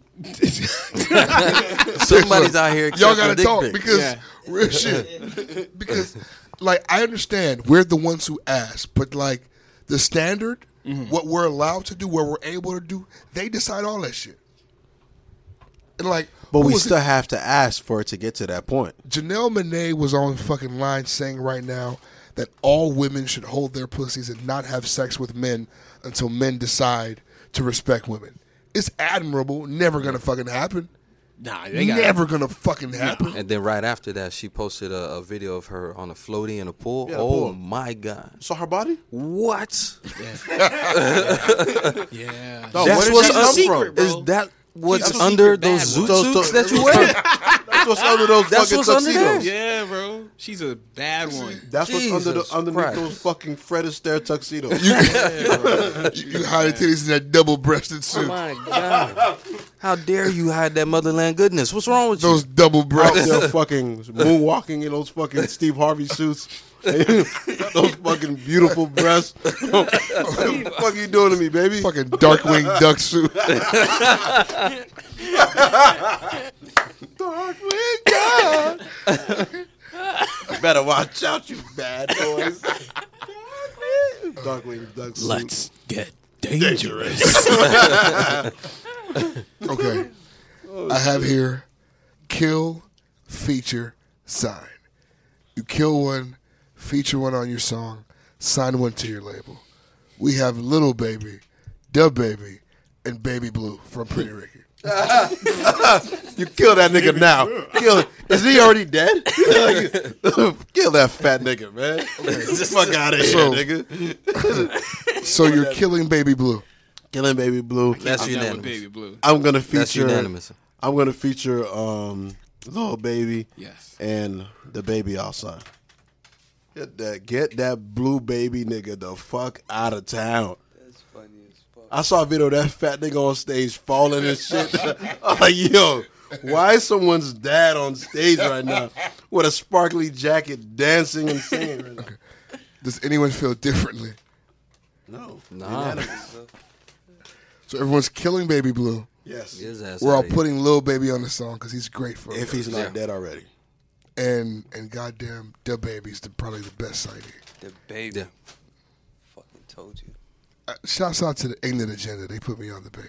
Somebody's out here Y'all accepting gotta dick talk pics. because Yeah. real shit. Because, like, I understand we're the ones who ask, but like the standard, what we're allowed to do, what we're able to do, they decide all that shit. And like, But who we was still it? have to ask for it to get to that point. Janelle Monáe was on fucking line saying right now that all women should hold their pussies and not have sex with men until men decide to respect women. It's admirable. Never gonna fucking happen. Nah, they got Never gonna fucking happen. And then right after that, she posted a, a video of her on a floaty in a pool. Yeah, oh pool. my god! Saw her body? What? yeah. No, That's where did what's she come un- from? bro. Is that what's She's a under secret those bad zoot one. Those- suits those- that you wear? That's what's under those That's fucking what's under there. tuxedos. Yeah, bro. She's a bad one. That's what's under the, Jesus underneath Christ. those fucking Fred Astaire tuxedos. You, you hide the titties in that double-breasted Oh suit. my god! How dare you hide that motherland goodness? What's wrong with Those you? Out double-breasted. there fucking moonwalking in those fucking Steve Harvey suits. Those fucking beautiful breasts. What the fuck are you doing to me, baby? Fucking Darkwing Duck suit. Darkwing Duck. Better watch out, you bad boys. Darkwing Duck suit. Let's get dangerous. Okay. I have here kill, feature, sign. You kill one, feature one on your song, sign one to your label. We have Little Baby, Dub Baby, and Baby Blue from Pretty Ricky. You kill that nigga now. Kill him. Is he already dead? Kill that fat nigga, man. Get the fuck out of here, So- nigga. So you're killing Baby Blue. Killing Baby Blue. That's I'm down with unanimous. Baby Blue. I'm gonna That's feature. unanimous. I'm gonna feature um, Lil Baby. Yes. And the baby outside. Get that, get that blue baby nigga the fuck out of town. That's funny as fuck. I saw a video of that fat nigga on stage falling and shit. I'm like, yo, why is someone's dad on stage right now with a sparkly jacket dancing and singing right now? Does anyone feel differently? No. Nah. Unanimous. So everyone's killing Baby Blue. Yes. Get his ass We're all outta here. putting Lil Baby on the song because he's great for If it. he's not Yeah. dead already. And and goddamn, Da Baby's the, probably the best sighting. The baby. Yeah. Fucking told you. Uh, shouts out to the Ignorant Agenda. They put me on the Baby.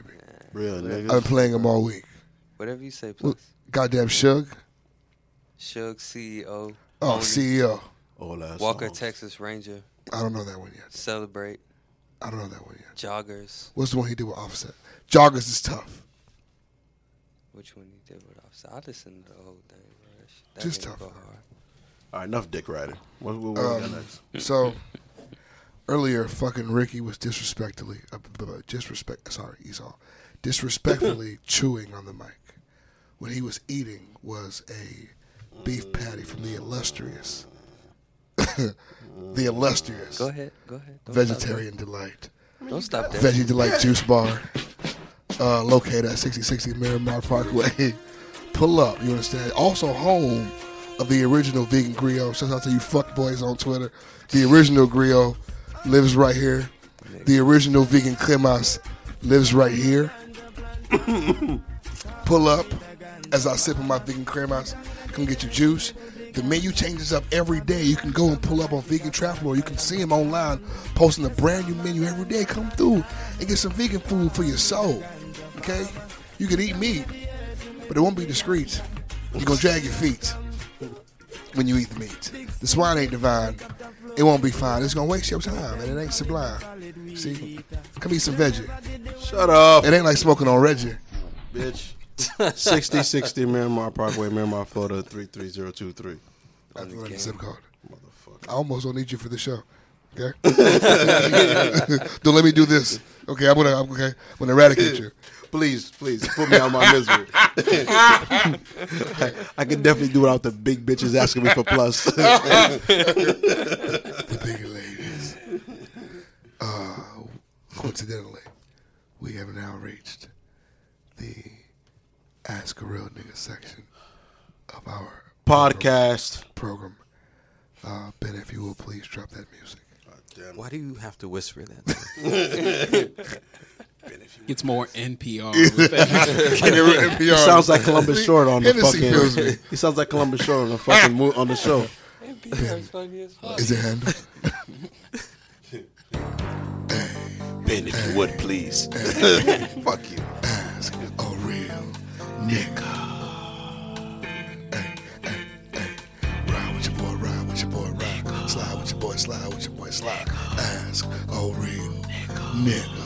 Real niggas. I've been playing them all week. Whatever you say, please. Goddamn Suge. Suge, C E O. Oh, Only. C E O. All that Walker, songs. Texas Ranger. I don't know that one yet. Celebrate. I don't know that one yet. Joggers. What's the one he did with Offset? Joggers is tough. Which one he did with Offset? I listened to the whole thing. Bro. That shit- that Just nigga tough. go hard. All right, enough dick riding. What, what, what Um, we got next? So earlier, fucking Ricky was disrespectfully, uh, b- b- disrespect. Sorry, Esau, disrespectfully chewing on the mic. What he was eating was a beef patty from the illustrious, the illustrious. Go ahead. Go ahead. Don't Vegetarian Delight. Stop. Don't stop there. Veggie Delight Juice Bar, uh, located at sixty sixty Miramar Parkway. Pull up, you understand? Also home of the original vegan griot. Shout out to you fuckboys on Twitter. The original griot lives right here. The original vegan cremas lives right here. Pull up as I sip on my vegan cremas. Come get your juice. The menu changes up every day. You can go and pull up on Vegan Traveler. You can see him online posting a brand new menu every day. Come through and get some vegan food for your soul. Okay? You can eat meat, but it won't be discreet. You're going to drag your feet when you eat the meat. The swine ain't divine. It won't be fine. It's going to waste your time, and it ain't sublime. See? Come eat some veggie. Shut up. It ain't like smoking on Reggie. Bitch. sixty sixty Miramar Parkway, Miramar, Florida, three three zero two three. That's the zip code. I almost don't need you for the show. Okay? Don't let me do this. Okay, I'm gonna I'm, okay, I'm gonna eradicate you. Please, please, put me out of my misery. I, I can definitely do without the big bitches asking me for plus. The big ladies. Uh, coincidentally, we have now reached the Ask a Real Nigga section of our podcast program. Uh, Ben, if you will please drop that music. Why do you have to whisper that? It's more N P R. N P R. He sounds like Columbus Short on the Hennessy feels me. fucking. He sounds like Columbus Short on the fucking mo- on the show. Is it handled? Ben, if you would please. Fuck you. Ask a real nigga. Hey, hey, hey. Ride with your boy, ride with your boy, ride. Slide with your boy, slide with your boy, slide. Ask a real nigga.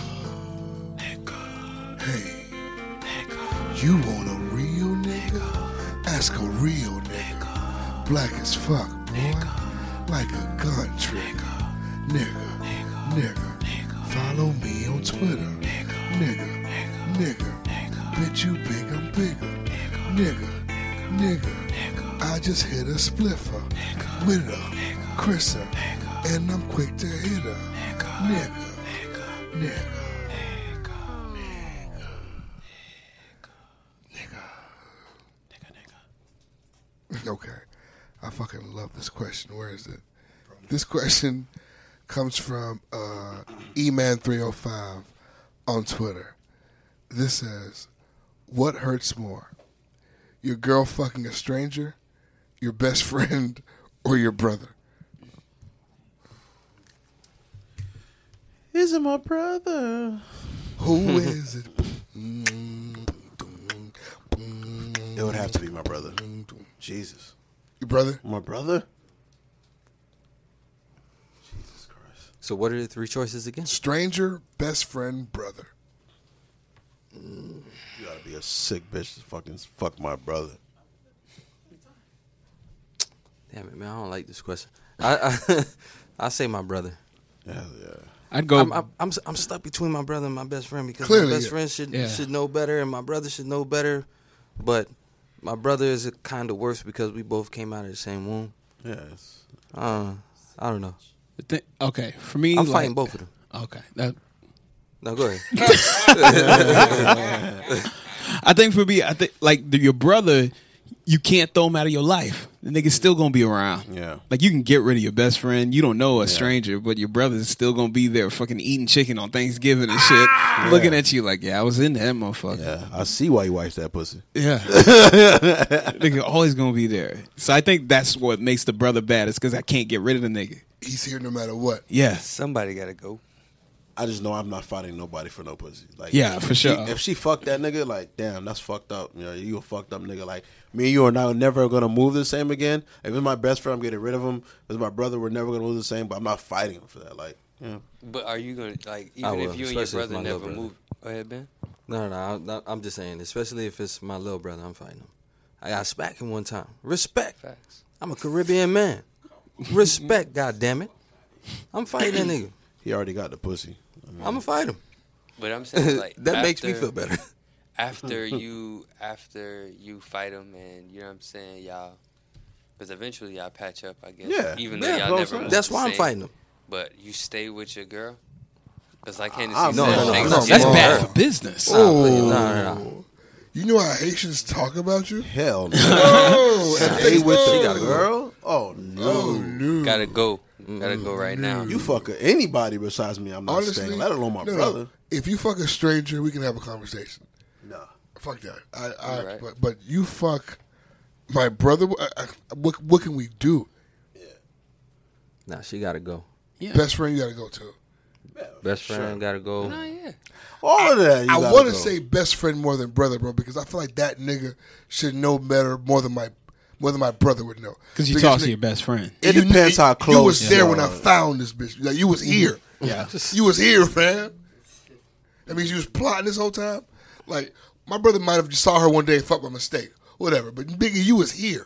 Hey, you want a real nigga? Ask a real nigga. Black as fuck, boy. Like a gun trigger. Nigga, nigga. Follow me on Twitter. Nigga, nigga. Bitch, you big, I'm bigger. Nigga, nigga. I just hit a spliffer with a Chrissa, and I'm quick to hit her. Nigga, nigga. Okay. I fucking love this question. Where is it? This question comes from uh, E Man three oh five on Twitter. This says, what hurts more? Your girl fucking a stranger, your best friend, or your brother? Is it my brother? Who is it? It would have to be my brother. Jesus. Your brother? My brother? Jesus Christ. So what are the three choices again? Stranger, best friend, brother. You gotta be a sick bitch to fucking fuck my brother. Damn it, man! I don't like this question. I I, I say my brother. Yeah, yeah. I'd go. I'm, I'm I'm I'm stuck between my brother and my best friend because Clearly, my best yeah. friend should Yeah. should know better and my brother should know better, but my brother is kind of worse because we both came out of the same womb. Yes. Uh, I don't know. The thi- okay, for me, I'm like, fighting both of them. Okay, that, No, go ahead. I think for me, I think like the, your brother, you can't throw him out of your life. The nigga's still gonna be around. Yeah. Like you can get rid of your best friend. You don't know a stranger, but your brother's still gonna be there, fucking eating chicken on Thanksgiving and shit, looking at you like, yeah, I was in that motherfucker. Yeah. I see why you wipes that pussy. Yeah, nigga always gonna be there. So I think that's what makes the brother bad. Is because I can't get rid of the nigga. He's here no matter what. Yeah, Somebody gotta go. I just know I'm not fighting nobody for no pussy. Like, Yeah, if for she, sure. If she fucked that nigga, like, damn, that's fucked up. You know, you a fucked up nigga. Like, me and you are now never gonna move the same again. If it's my best friend, I'm getting rid of him. If it's my brother, we're never gonna move the same. But I'm not fighting him for that. Like, yeah. But are you gonna like I even will, if you and your especially if brother my little never brother. move? Go ahead, Ben. No, no, no. I'm just saying, especially if it's my little brother, I'm fighting him. I got smacked him one time. Respect. Facts. I'm a Caribbean man. Respect, goddammit. I'm fighting that nigga. He already got the pussy. I mean, I'm gonna fight him. But I'm saying like that after, makes me feel better. after you after you fight him and you know what I'm saying, y'all, because eventually y'all patch up, I guess. Yeah. Even though Yeah, y'all bro, never. moved That's the why I'm same, fighting him. But you stay with your girl. Because like I'm Hennessy no, said, no, no, things no, are That's no. bad for business. Nah, please, nah, nah, nah. You know how Haitians talk about you? hell no. Oh, Stay with oh. your girl? Oh no. Oh, no. Gotta go. Gotta go right now. You fuck anybody besides me, I'm not Honestly, staying. Let alone my no, no. brother. If you fuck a stranger, we can have a conversation. No. Fuck that. I, I, You're right. but, but you fuck my brother. I, I, what, what can we do? Nah, she gotta go. Yeah. Best friend, you got to go to. Best friend gotta go. Oh yeah. All of that. You I gotta want to go. say best friend more than brother, bro, because I feel like that nigga should know better more than my more than my brother would know. Because you Because talk to nigga- your best friend. It you- depends how close. You was there when I uh, found this bitch. Like, you was here. Yeah. You was here, fam. That means you was plotting this whole time. Like, my brother might have just saw her one day and fucked by mistake. Whatever. But nigga, you was here.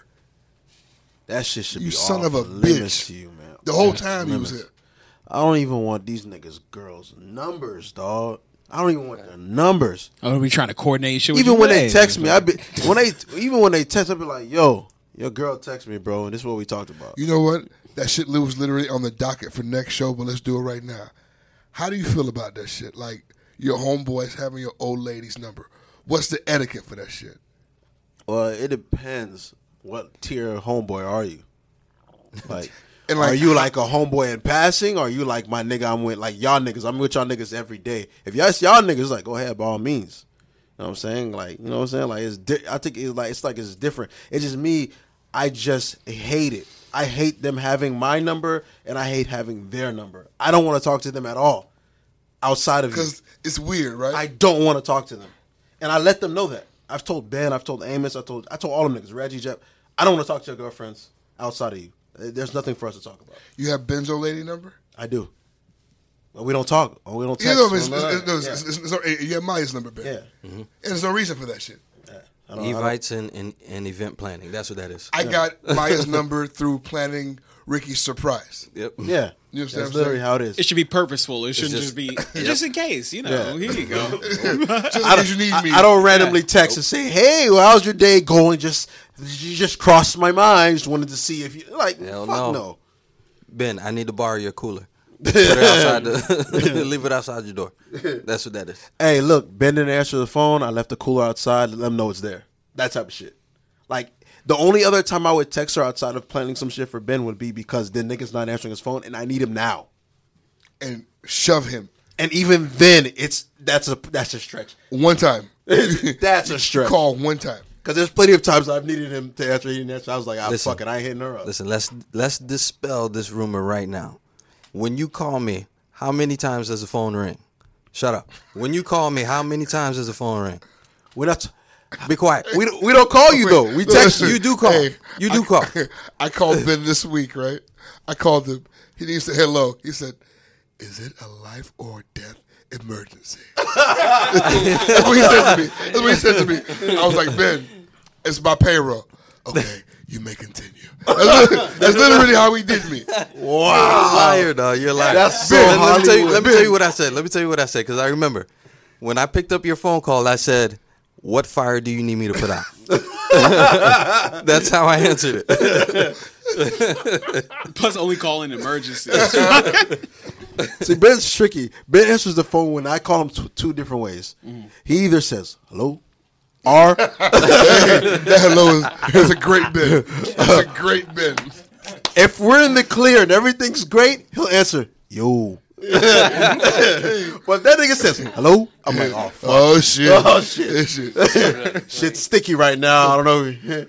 That shit should You be son off of a limits bitch. to you, man. The whole Off time you was limits. here. I don't even want these niggas' girls' numbers, dog. I don't even want their numbers. Oh, we trying to coordinate shit with Even you? when they Hey, text me, I be when they even when they text, I be like, "Yo, your girl text me, bro, and this is what we talked about." You know what? That shit was literally on the docket for next show, but let's do it right now. How do you feel about that shit? Like, your homeboys having your old lady's number. What's the etiquette for that shit? Well, it depends. What tier of homeboy are you? Like, And like, are you like a homeboy in passing, or are you like my nigga? I'm with like y'all niggas. I'm with y'all niggas every day. If y'all y'all niggas, like go ahead by all means. You know what I'm saying? Like, you know what I'm saying? Like, it's di- I think it's like it's like it's different. It's just me. I just hate it. I hate them having my number, and I hate having their number. I don't want to talk to them at all outside of you. because it's weird, right? I don't want to talk to them, and I let them know that. I've told Ben, I've told Amos, I told I told all them niggas, Reggie, Jeff. I don't want to talk to your girlfriends outside of you. There's nothing for us to talk about. You have Ben's old lady number? I do. But we don't talk. Or we don't Yeah, text. no, it's, We don't it's, know it's, that. it's, it's, it's, it's, you have Maya's number, Ben. Yeah. Mm-hmm. And there's no reason for that shit. Yeah. I don't- I don't- Evites and, and, and event planning. That's what that is. I got Maya's number through planning Ricky's surprise. Yep. Yeah. You understand That's what I'm literally saying? how it is. It should be purposeful. It shouldn't just- just, be just in case. You know, Yeah. here you go. Just in I case don't, you need I, me. I don't randomly text and say, "Hey, well, how's your day going?" Just you just crossed my mind. Just wanted to see if you like. Hell fuck no. no. Ben, I need to borrow your cooler. Put it outside the, leave it outside your door. That's what that is. Hey, look, Ben didn't answer the phone. I left the cooler outside. Let them know it's there. That type of shit. Like, the only other time I would text her outside of planning some shit for Ben would be because the nigga's not answering his phone and I need him now. And shove him. And even then, it's that's a that's a stretch. One time. That's a stretch. Call one time. Because there's plenty of times I've needed him to answer. He didn't answer. I was like, ah, Listen. fuck it. I ain't hitting her up. Listen, let's let's dispel this rumor right now. When you call me, how many times does the phone ring? Shut up. When you call me, how many times does the phone ring? We're not. Be quiet. We don't, we don't call you though. We text Listen, you. You do call. hey, You do I, call. I called Ben this week, right? I called him. He didn't say hello. He said, "Is it a life or death emergency?" That's what he said to me. That's what he said to me. I was like, Ben, it's my payroll. Okay, you may continue. That's literally, that's literally how he did me. You're a liar, dog. You're a liar. That's so let, let me tell you. Hollywood. Let me tell you what I said. Let me tell you what I said because I remember when I picked up your phone call. I said, "What fire do you need me to put out?" That's how I answered it. Plus, only call in emergency. See, Ben's tricky. Ben answers the phone when I call him t- two different ways. He either says hello, or That hello is, is a great Ben. That's a great Ben. if we're in the clear and everything's great, he'll answer yo. But if that nigga says hello, I'm like, oh fuck. Oh shit! Oh, shit. shit. Shit's sticky right now. I don't know.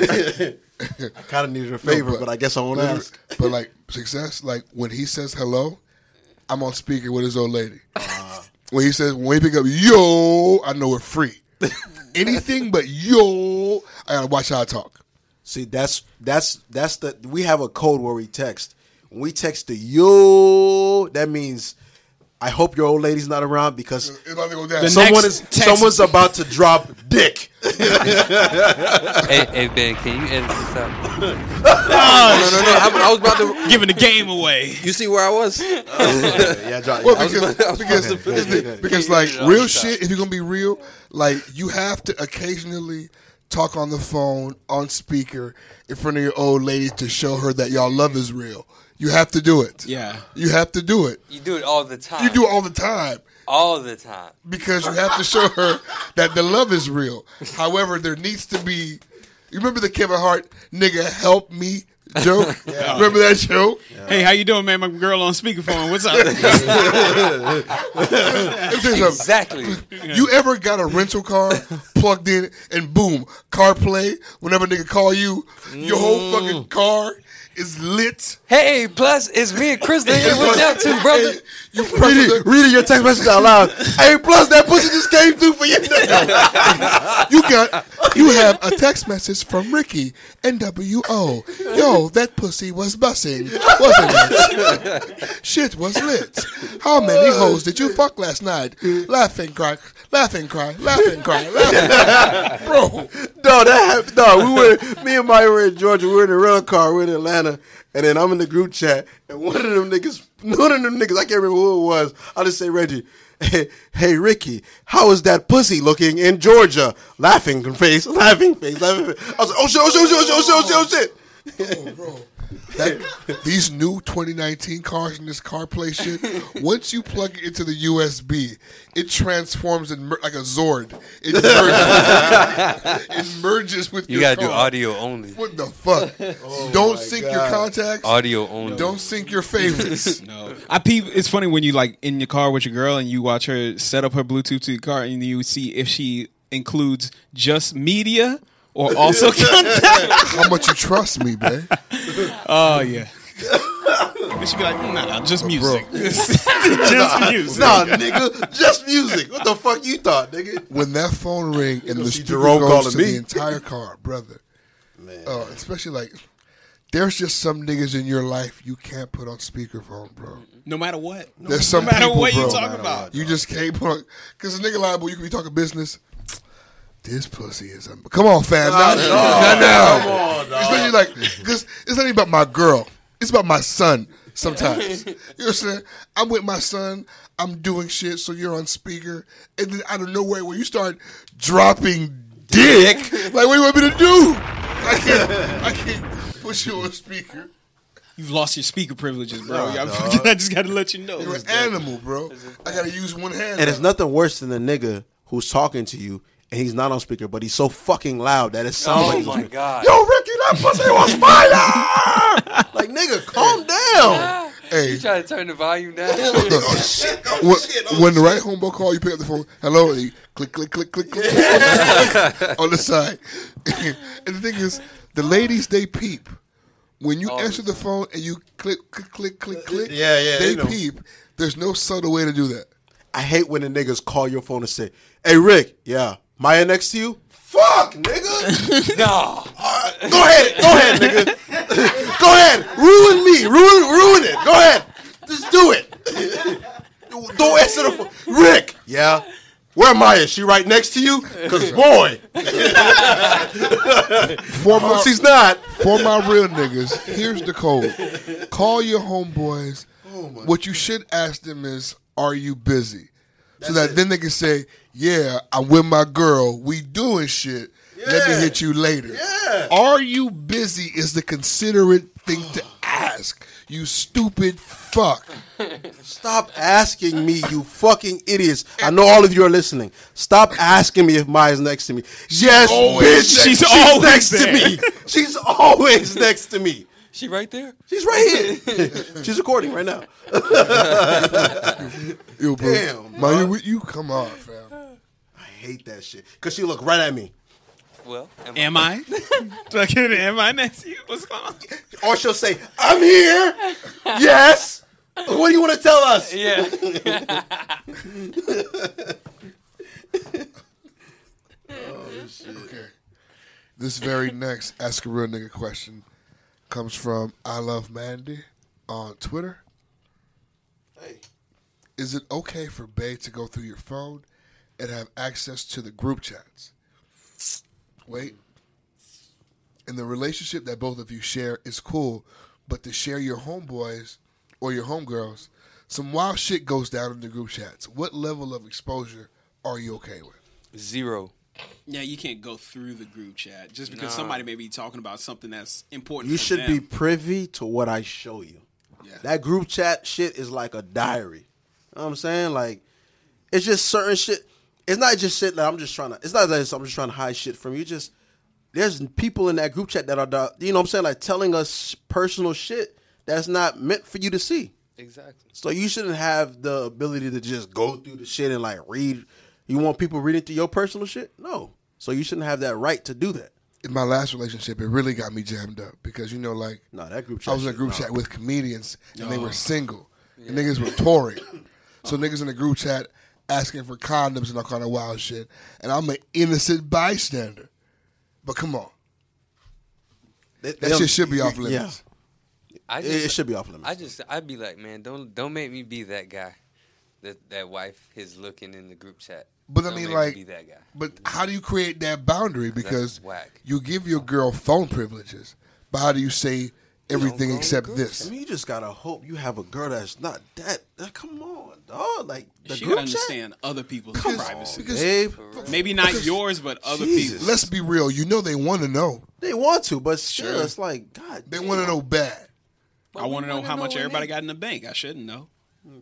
I kind of needed a favor, No, but, I guess I won't ask. But like success, like when he says hello, I'm on speaker with his old lady. Uh, when he says, when he pick up, yo, I know we're free. Anything but yo, I gotta watch how I talk. See, that's that's that's the we have a code where we text. When we text the yo, that means I hope your old lady's not around because it's about to go down. someone is text. someone's about to drop dick. hey, hey, Ben, can you edit this out? no, no, no, no. I, I was about to giving the game away. You see where I was? Oh, yeah, John, well, yeah. because, because, because, because, because like real shit. If you're gonna be real, like you have to occasionally talk on the phone on speaker in front of your old lady to show her that y'all love is real. You have to do it. Yeah. You have to do it. You do it all the time. You do it all the time. All the time. Because you have to show her that the love is real. However, there needs to be... You remember the Kevin Hart, nigga, help me joke? Yeah. Remember that joke? Yeah. Hey, how you doing, man? My girl on speakerphone. What's up? Exactly. You ever got a rental car plugged in and boom, CarPlay, whenever nigga call you, your whole fucking car is lit. Hey, plus it's me and Chris. Hey, what you up to, brother? Hey, you reading, reading your text message out loud. Hey, plus that pussy just came through for you. You got, you have a text message from Ricky N W O. Yo, that pussy was bussing, wasn't it? Shit was lit. How many hoes did you fuck last night? Laughing, cry, laughing, cry, laughing, cry, laughing. Bro, no, that no. We were me and Maya were in Georgia. We were in a rental car. We were in Atlanta. And then I'm in the group chat, and one of them niggas, one of them niggas, I can't remember who it was. I'll just say Reggie. Hey, hey, Ricky, how is that pussy looking in Georgia? Laughing face, laughing face, laughing face. I was like, oh shit, oh shit, oh shit, oh shit, oh shit, oh shit. Oh, bro. That, these new twenty nineteen cars and this CarPlay shit, once you plug it into the U S B, it transforms in mer- like a Zord. It merges, it merges with you your gotta car. do audio only. What the fuck? Oh Don't sync God. your contacts. Audio only. Don't sync your favorites. No. I peep. It's funny when you like in your car with your girl and you watch her set up her Bluetooth to your car and you see if she includes just media or also content. How much you trust me, babe? Oh, yeah. Then she'd be like, nah, nah, just music. just nah, music. Nah, nigga, just music. What the fuck you thought, nigga? When that phone ring and the speaker Jerome goes to me. the entire car, brother. Man. Uh, especially like, there's just some niggas in your life you can't put on speakerphone, bro. No matter what. No, there's some no matter people, what bro, you talking about. You just can't put on, because a nigga liable, you can be talking business. This pussy is un- come on, fam. Not, no, not now. Come on, dog. Especially like, because it's not even about my girl. It's about my son sometimes. You know what I'm saying? I'm with my son. I'm doing shit, so you're on speaker. And then out of nowhere, when you start dropping dick, like, what do you want me to do? I can't, I can't put you on speaker. You've lost your speaker privileges, bro. Nah, I just got to let you know. You're an animal, bro. I got to use one hand. And it's nothing worse than a nigga who's talking to you and he's not on speaker, but he's so fucking loud that it sounds oh like my God. Yo, Ricky, that pussy was fire! Like, nigga, calm down. Hey, you try to turn the volume down. Oh shit! Oh when, shit! Oh, when the shit. right homeboy call, you pick up the phone. Hello, and you click, click, click, click, click on the side. And the thing is, the ladies they peep when you Oh, answer the phone and you click, click, click, click, click. Yeah, yeah, They they know. peep. There's no subtle way to do that. I hate when the niggas call your phone and say, "Hey, Rick, yeah, Maya next to you." Fuck, nigga. No. All right, go ahead, go ahead, nigga. Go ahead, ruin me, ruin, ruin it. Go ahead, just do it. Don't answer the phone. Rick, yeah. Where Maya? She right next to you? Cause boy, For my, oh, she's not. for my real niggas, here's the code. Call your homeboys. Oh, What you should ask them is, are you busy? So that then they can say, yeah, I'm with my girl. We doing shit. Let me Yeah. hit you later. Yeah. Are you busy is the considerate thing to ask. You stupid fuck. Stop asking me, you fucking idiots. I know all of you are listening. Stop asking me if Maya's next to me. Yes, always bitch. next- She's, she's always always next to there. me. She's always next to me. She right there? She's right here. She's recording right now. Yo, bro. Damn, Man, bro. you, you come on, fam. I hate that shit. Because she looked right at me. Well, Am I? Do I get it? Am I next to you? What's going on? Or she'll say, I'm here. Yes. What do you want to tell us? Yeah. Oh, shit. Okay. This very next Ask a Real Nigga question comes from I Love Mandy on Twitter. Hey. Is it okay for Bae to go through your phone and have access to the group chats? Wait. In the relationship that both of you share is cool, but to share your homeboys or your homegirls, some wild shit goes down in the group chats. What level of exposure are you okay with? Zero. Yeah, you can't go through the group chat just because Nah. somebody may be talking about something that's important. You for should them. be privy to what I show you. Yeah. That group chat shit is like a diary. You know what I'm saying? Like, it's just certain shit. It's not just shit that I'm just trying to, it's not that I'm just trying to hide shit from you. Just, there's people in that group chat that are, you know what I'm saying, like telling us personal shit that's not meant for you to see. Exactly. So you shouldn't have the ability to just go through the shit and like read. You want people reading through your personal shit? No. So you shouldn't have that right to do that. In my last relationship, it really got me jammed up because, you know, like, No, that group chat I was in a shit, group no. chat with comedians and they Oh. were single. And niggas were touring. So niggas in the group chat asking for condoms and all kind of wild shit. And I'm an innocent bystander. But come on. They- That they- shit should be off yeah. limits. I It- just, it should be off limits. I just, I'd be like, man, don't, don't make me be that guy. That that wife is looking in the group chat. But I Don't mean, make like, me be that guy. but how do you create that boundary? Because That's whack. you give your girl phone privileges, but how do you say everything go in except group this? I mean, you just gotta hope you have a girl that's not that. that come on, dog. Like the She group gotta chat. understand other people's Because- privacy. because- Babe, Maybe not because- yours, but other Jesus. people's. Let's be real. You know they want to know. they want to, but still, Sure. it's like God. They damn. want to know bad. I want to know wanna how know much when everybody they- got in the bank. I shouldn't know.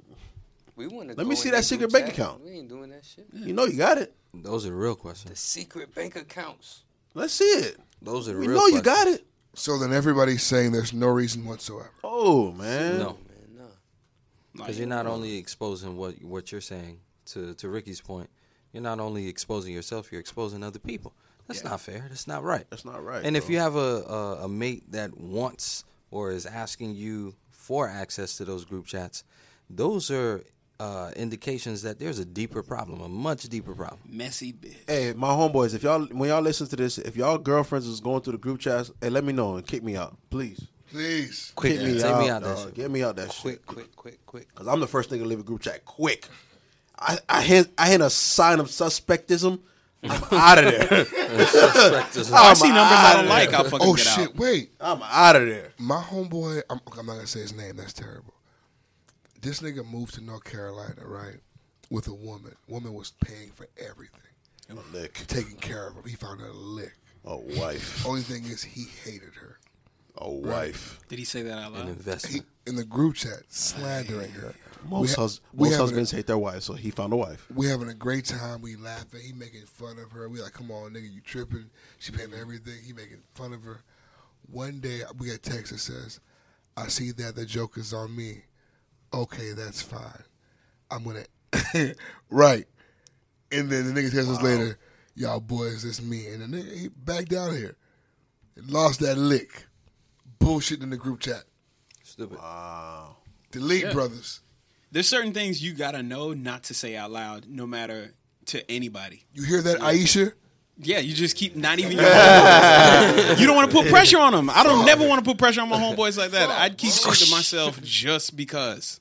We want to. Let me see that secret bank account. We ain't doing that shit. You know you got it. Those are the real The questions. secret bank accounts. Let's see it. Those are the We real know you questions. got it. So then everybody's saying there's no reason whatsoever. Oh man. No, Man, no. because you're not only exposing what what you're saying to to Ricky's point. You're not only exposing yourself, you're exposing other people. That's not fair. That's not right. That's not right. And if bro. you have a, a a mate that wants or is asking you for access to those group chats, those are uh, indications that there's a deeper problem, a much deeper problem. Messy bitch. Hey, my homeboys, if y'all when y'all listen to this, if y'all girlfriends is going through the group chats, hey, let me know and kick me out, please. Please. Quick, Kick me take out, me out that dog. shit. Get me out that shit. Quick, quick, quick, quick. Cause I'm the first nigga to leave a group chat quick. I I hit I hit a sign of suspectism. I'm out of there. Suspect I see I'm numbers I outta don't like. there. I'll fucking Oh get shit! out. Wait, I'm out of there. my homeboy. I'm, I'm not gonna say his name. That's terrible. This nigga moved to North Carolina, right, with a woman. Woman was paying for everything, A lick. taking care of him. He found her a lick. A wife. Only thing is, he hated her. A wife. Did he say that out An loud? He investment. in the group chat slandering her. Most, ha- hus- we most having husbands a, hate their wives, so he found a wife. we having a great time. We laughing. He making fun of her. We like, come on, nigga, you tripping? She paying for everything. He making fun of her. One day we get a text that says, "I see that the joke is on me. Okay, that's fine. I'm gonna right." And then the nigga tells us later, "Y'all boys, that's me." And the nigga he back down here, and lost that lick. Bullshit in the group chat. Stupid. Wow. Delete, Yeah. brothers. There's certain things you gotta know not to say out loud, no matter to anybody. You hear that, Aisha? Yeah, you just keep not even your homeboys. You don't want to put pressure on them. I don't never want to put pressure on my homeboys like that. I'd keep shit to myself just because.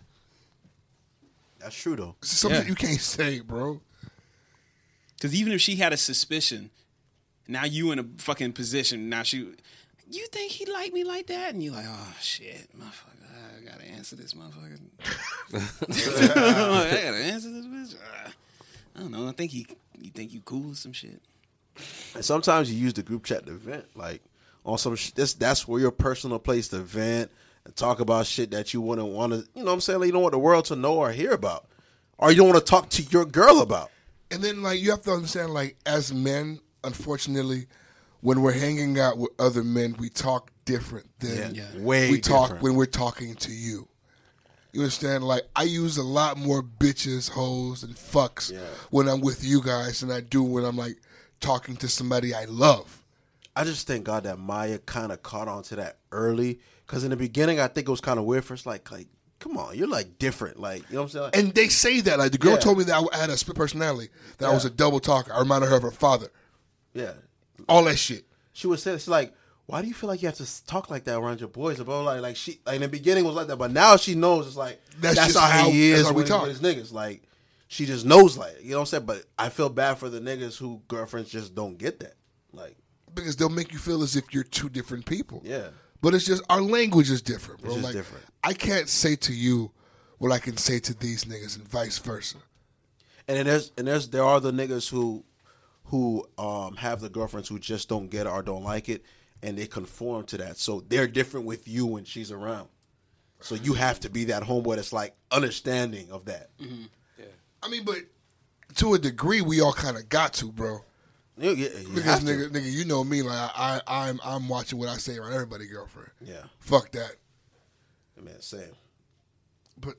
That's true though. This is something Yeah. you can't say, bro. Because even if she had a suspicion, now you in a fucking position. Now she, you think he like me like that? And you're like, oh shit, motherfucker, I gotta answer this motherfucker. I gotta answer this bitch. Uh, I don't know. I think he, you think you cool or some shit. And sometimes you use the group chat to vent, like on some. Sh- this that's where your personal place to vent and talk about shit that you wouldn't want to. You know what I'm saying? Like, you don't want the world to know or hear about, or you don't want to talk to your girl about. And then, like, you have to understand, like, as men, unfortunately, when we're hanging out with other men, we talk different than Yeah, yeah. way we talk different. when we're talking to you. You understand? Like, I use a lot more bitches, hoes, and fucks Yeah. when I'm with you guys than I do when I'm, like, talking to somebody I love. I just thank God that Maya kind of caught on to that early, because in the beginning I think it was kind of weird for us, like, like, come on, you're like different. Like, you know what I'm saying? Like, And they say that. Like the girl Yeah. told me that I had a split personality, that I Yeah. was a double talker. I reminded her of her father. yeah. All that shit. She would say, she's like, why do you feel like you have to talk like that around your boys? Bro, like, like she, like in the beginning was like that, but now she knows it's like That's that's, just how, how- he that's is how we with, talk. with his niggas. Like, she just knows, like, you know what I'm saying? But I feel bad for the niggas who girlfriends just don't get that. Like, Because they'll make you feel as if you're two different people. yeah, But it's just our language is different, bro. It's just like, different. I can't say to you what I can say to these niggas and vice versa. and then there's and there's there are the niggas who who um have the girlfriends who just don't get it or don't like it, and they conform to that. So they're different with you when she's around. So you have to be that homeboy that's like understanding of that. I mean, but to a degree, we all kind of got to, bro. You, you, you Because have to. nigga, nigga, you know me, like I, I, I'm, I'm watching what I say around everybody, girlfriend. Yeah, Fuck that. man, same. But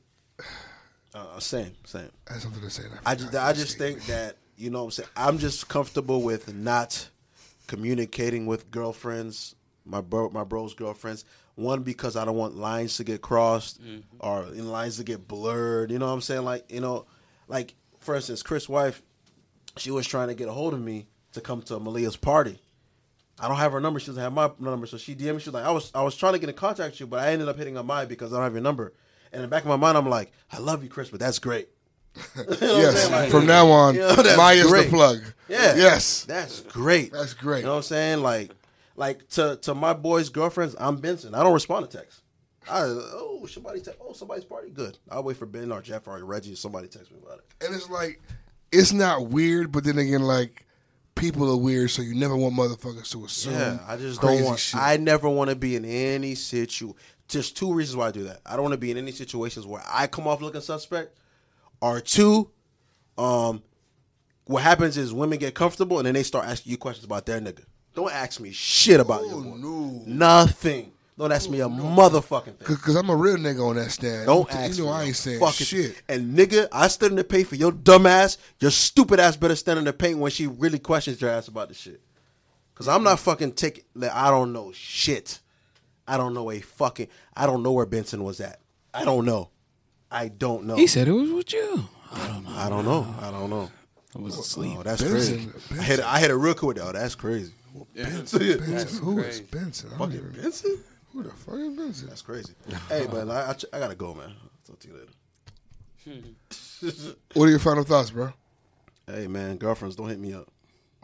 Uh, same, same. I had something to say. and I forgot just, to I just say. think that, you know what I'm saying, I'm just comfortable with not communicating with girlfriends, my bro, my bro's girlfriends. One, because I don't want lines to get crossed or in lines to get blurred. You know what I'm saying? Like, you know, like, for instance, Chris' wife, she was trying to get a hold of me to come to Malia's party. I don't have her number. She doesn't have my number. So she D M'd me. She was like, I was I was trying to get in contact with you, but I ended up hitting on mine because I don't have your number. And in the back of my mind, I'm like, I love you, Chris, but that's great. You know what I'm Yes, saying? Like, from now on, you know, that's Maya's great. the plug. Yeah. Yes. That's great. That's great. You know what I'm saying? Like, like to to my boys' girlfriends, I'm Benson. I don't respond to texts. I, oh, somebody te- oh, somebody's party. Good. I'll wait for Ben or Jeff or Reggie or somebody text me about it. And it's like, it's not weird, but then again, like, people are weird, so you never want motherfuckers to assume. Yeah, I just crazy don't want. shit. I never want to be in any situ. Just two reasons why I do that. I don't want to be in any situations where I come off looking suspect, or two, um, what happens is women get comfortable and then they start asking you questions about their nigga. Don't ask me shit about Oh, your boy. no. Nothing. Don't ask me a motherfucking thing. Because I'm a real nigga on that stand. Don't you ask know me I no ain't saying fucking shit. And nigga, I stood in the paint for your dumb ass. Your stupid ass better stand in the paint when she really questions your ass about the shit. Cause I'm not fucking taking. Like, I don't know shit. I don't know a fucking. I don't know where Benson was at. I don't know. I don't know. He said it was with you. I don't know. I don't know. I don't know. I was asleep. Oh, that's Benson, crazy. I hit. I hit a real quick. Oh, that's crazy. Benson, Benson, who is crazy. Benson? I don't Fucking even- Benson. Who the fuck is Benson? That's crazy. Hey, but I, I, I gotta go, man. Talk to you later. What are your final thoughts, bro? Hey, man, girlfriends, don't hit me up.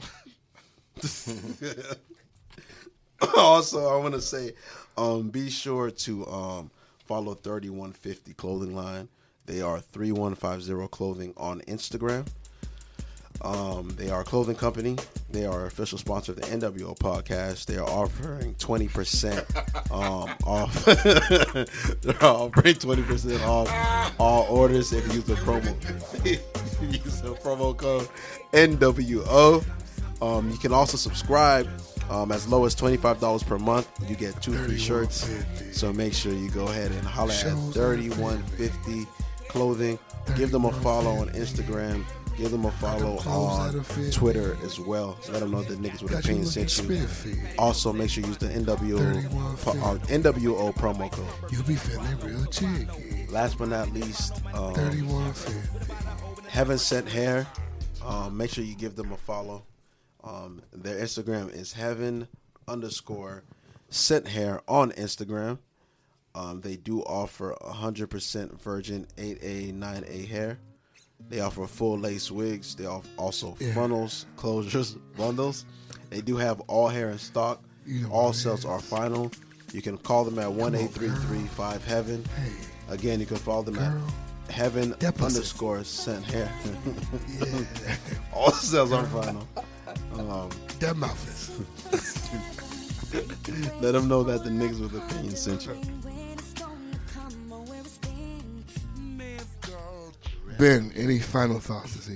Also, I want to say, um, be sure to um, follow thirty-one fifty Clothing Line. They are three one five zero Clothing on Instagram. Um, they are a clothing company. They are official sponsor of the N W O podcast. They are offering twenty percent um, off. They're offering twenty percent off all orders if you use the promo. If you use the promo code N W O. Um, you can also subscribe um, as low as twenty-five dollars per month. You get two free shirts. So make sure you go ahead and holler at thirty-one fifty Clothing. Give them a follow on Instagram. Give them a follow on Twitter as well. Let them know that niggas with opinion sent you. Also, make sure you use the N W O, uh, N W O promo code. You be feeling real cheeky. Last but not least, um, thirty-one fifty. Heaven Sent Hair. Um, make sure you give them a follow. Um, their Instagram is heaven underscore sent hair on Instagram. Um, they do offer one hundred percent virgin eight A, nine A hair. They offer full lace wigs. They offer also Yeah. funnels, closures, bundles. They do have all hair in stock. You know All what it sales is. are final. You can call them at one eight three three five heaven. Hey, Again, you can follow them girl. at heaven That pussy. underscore sent hair. Yeah. All sales are final. Um, That mouth is. let them know that the niggas with opinion sent you. Ben, any final thoughts this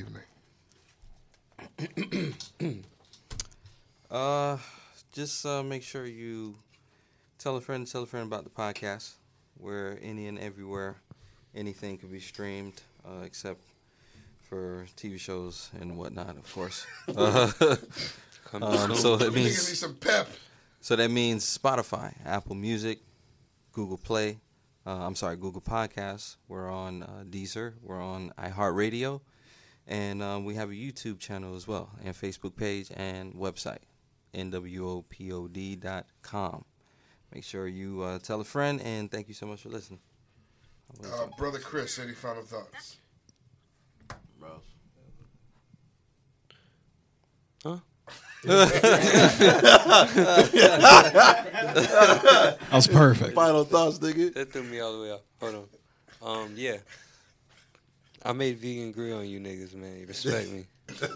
evening? Uh, just uh, make sure you tell a friend, tell a friend about the podcast. Where any and everywhere, anything can be streamed, uh, except for T V shows and whatnot, of course. Uh, um, so that Niggas need means some pep. so that means Spotify, Apple Music, Google Play, Uh, I'm sorry, Google Podcasts. We're on uh, Deezer. We're on iHeartRadio. And um, we have a YouTube channel as well, and Facebook page and website, N W O P O D dot com. Make sure you uh, tell a friend, and thank you so much for listening. Uh, Brother Chris, any final thoughts? Bro. Huh? That was perfect. Final thoughts, nigga. That threw me all the way up. Hold on. Um, yeah. I made vegan grill on you niggas, man. You respect me.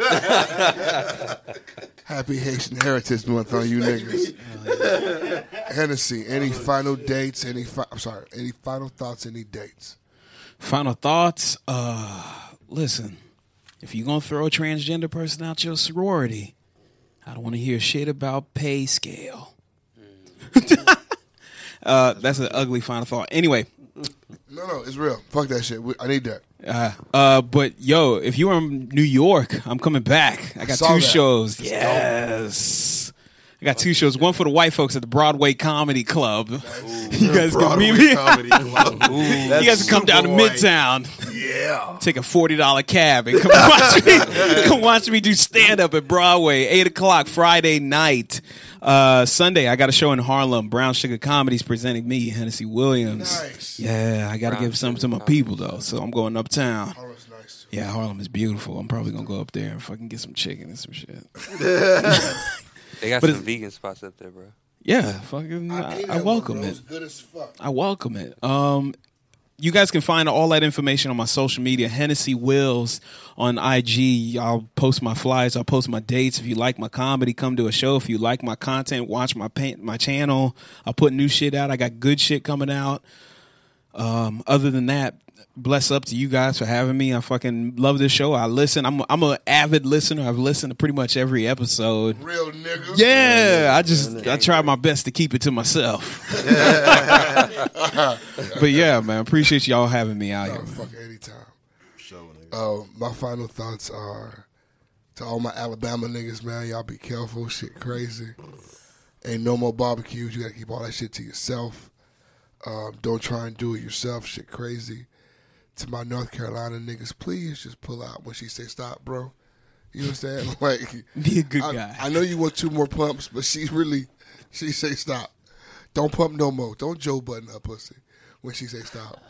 Happy Haitian Heritage Month on you niggas. Hennessy, any final dates? Any fi- I'm sorry, any final thoughts? Any dates? Final thoughts. Uh, listen, if you're gonna throw a transgender person out your sorority, I don't want to hear shit about pay scale. uh, that's an ugly final thought. Anyway. No, no, it's real. Fuck that shit. We, I need that. Uh, uh, but yo, if you were in New York, I'm coming back. I got Saw two that. shows. Let's Yes. I got two shows. One for the white folks at the Broadway Comedy Club. Ooh, you guys can Broadway meet me. Comedy Club. Ooh, you guys can come down to white. Midtown. Yeah. Take a forty dollar cab and come watch me. Come watch me do stand up at Broadway. Eight o'clock Friday night. Uh, Sunday, I got a show in Harlem. Brown Sugar Comedy's presenting me, Hennessy Williams. Nice. Yeah, I got to Brown give something to Sugar my people though. So I'm going uptown. Harlem's nice. Yeah, Harlem is beautiful. I'm probably gonna go up there and fucking get some chicken and some shit. They got But some it's- vegan spots up there, bro. Yeah, fucking. I, I, ate I that welcome one, bro. it. It was good as fuck. I welcome it. Um, you guys can find all that information on my social media. Hennessy Wills on I G. I'll post my flyers. I'll post my dates. If you like my comedy, come to a show. If you like my content, watch my paint, my channel. I'll put new shit out. I got good shit coming out. Um, other than that, bless up to you guys for having me. I fucking love this show. I listen. I'm I'm an avid listener. I've listened to pretty much every episode. Real nigga. Yeah, I just I try my best to keep it to myself. But yeah, man, appreciate y'all having me out Oh, here. fuck, anytime. Uh, my final thoughts are to all my Alabama niggas, man. Y'all be careful. Shit crazy. Ain't no more barbecues. You gotta keep all that shit to yourself. Um, don't try and do it yourself. Shit crazy. To my North Carolina niggas, please just pull out when she say stop, bro. You understand? Like, Be a good I, guy. I know you want two more pumps, but she really, she say stop. Don't pump no more. Don't Joe Button her pussy when she say stop.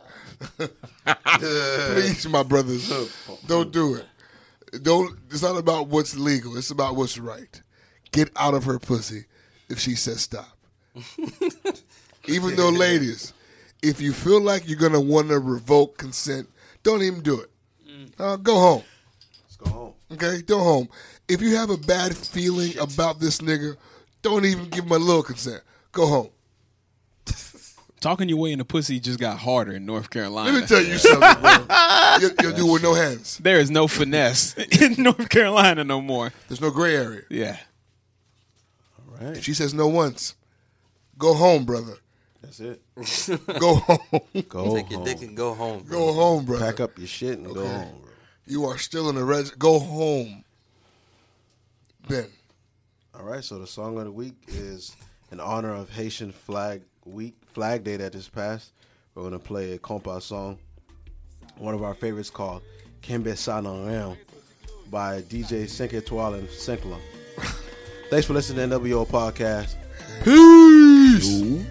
Please, my brothers, don't do it. Don't. It's not about what's legal. It's about what's right. Get out of her pussy if she says stop. Even though, ladies, if you feel like you're gonna want to revoke consent, don't even do it. Uh, go home. Let's go home. Okay, go home. If you have a bad feeling Shit. about this nigga, don't even give him a little consent. Go home. Talking your way in the pussy just got harder in North Carolina. Let me tell you something, bro. You'll, you'll do it with no hands. There is no finesse in North Carolina no more. There's no gray area. Yeah. All right. If she says no once, go home, brother. That's it. Go home. Go Take your home. dick and go home. Bro. Go home, brother. Pack up your shit and go Okay. home, bro. You are still in the res. Go home. Ben. All right, so the song of the week is in honor of Haitian Flag Week, Flag Day that just passed. We're going to play a compa song. One of our favorites called Kembe Sanan by D J Cinq Etoile and Cincla. Thanks for listening to N W O Podcast. Peace. Ooh.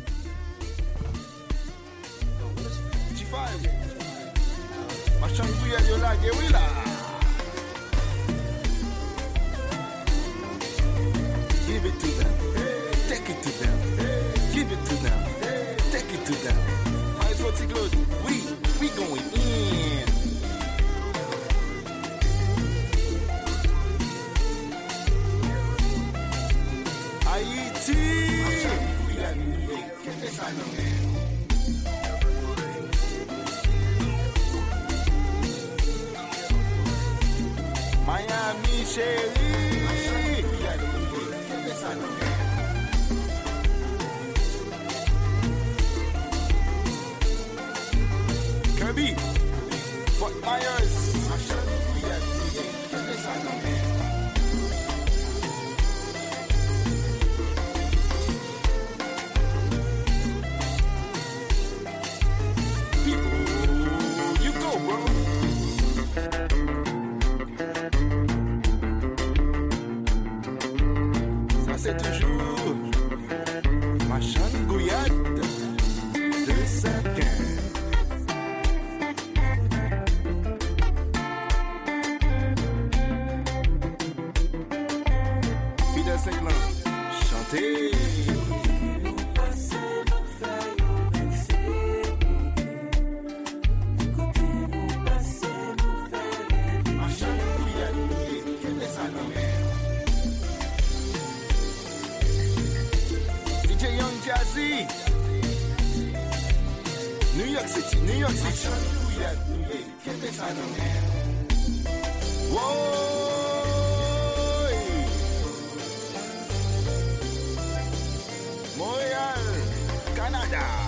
Give it to them. Take it to them. Give it to them. Take it to them. Mas what's it good? We, we going in. Haiti. Miami, chérie. Kirby, Fort Myers. New York City, New York City. Whoa. Montreal, Canada.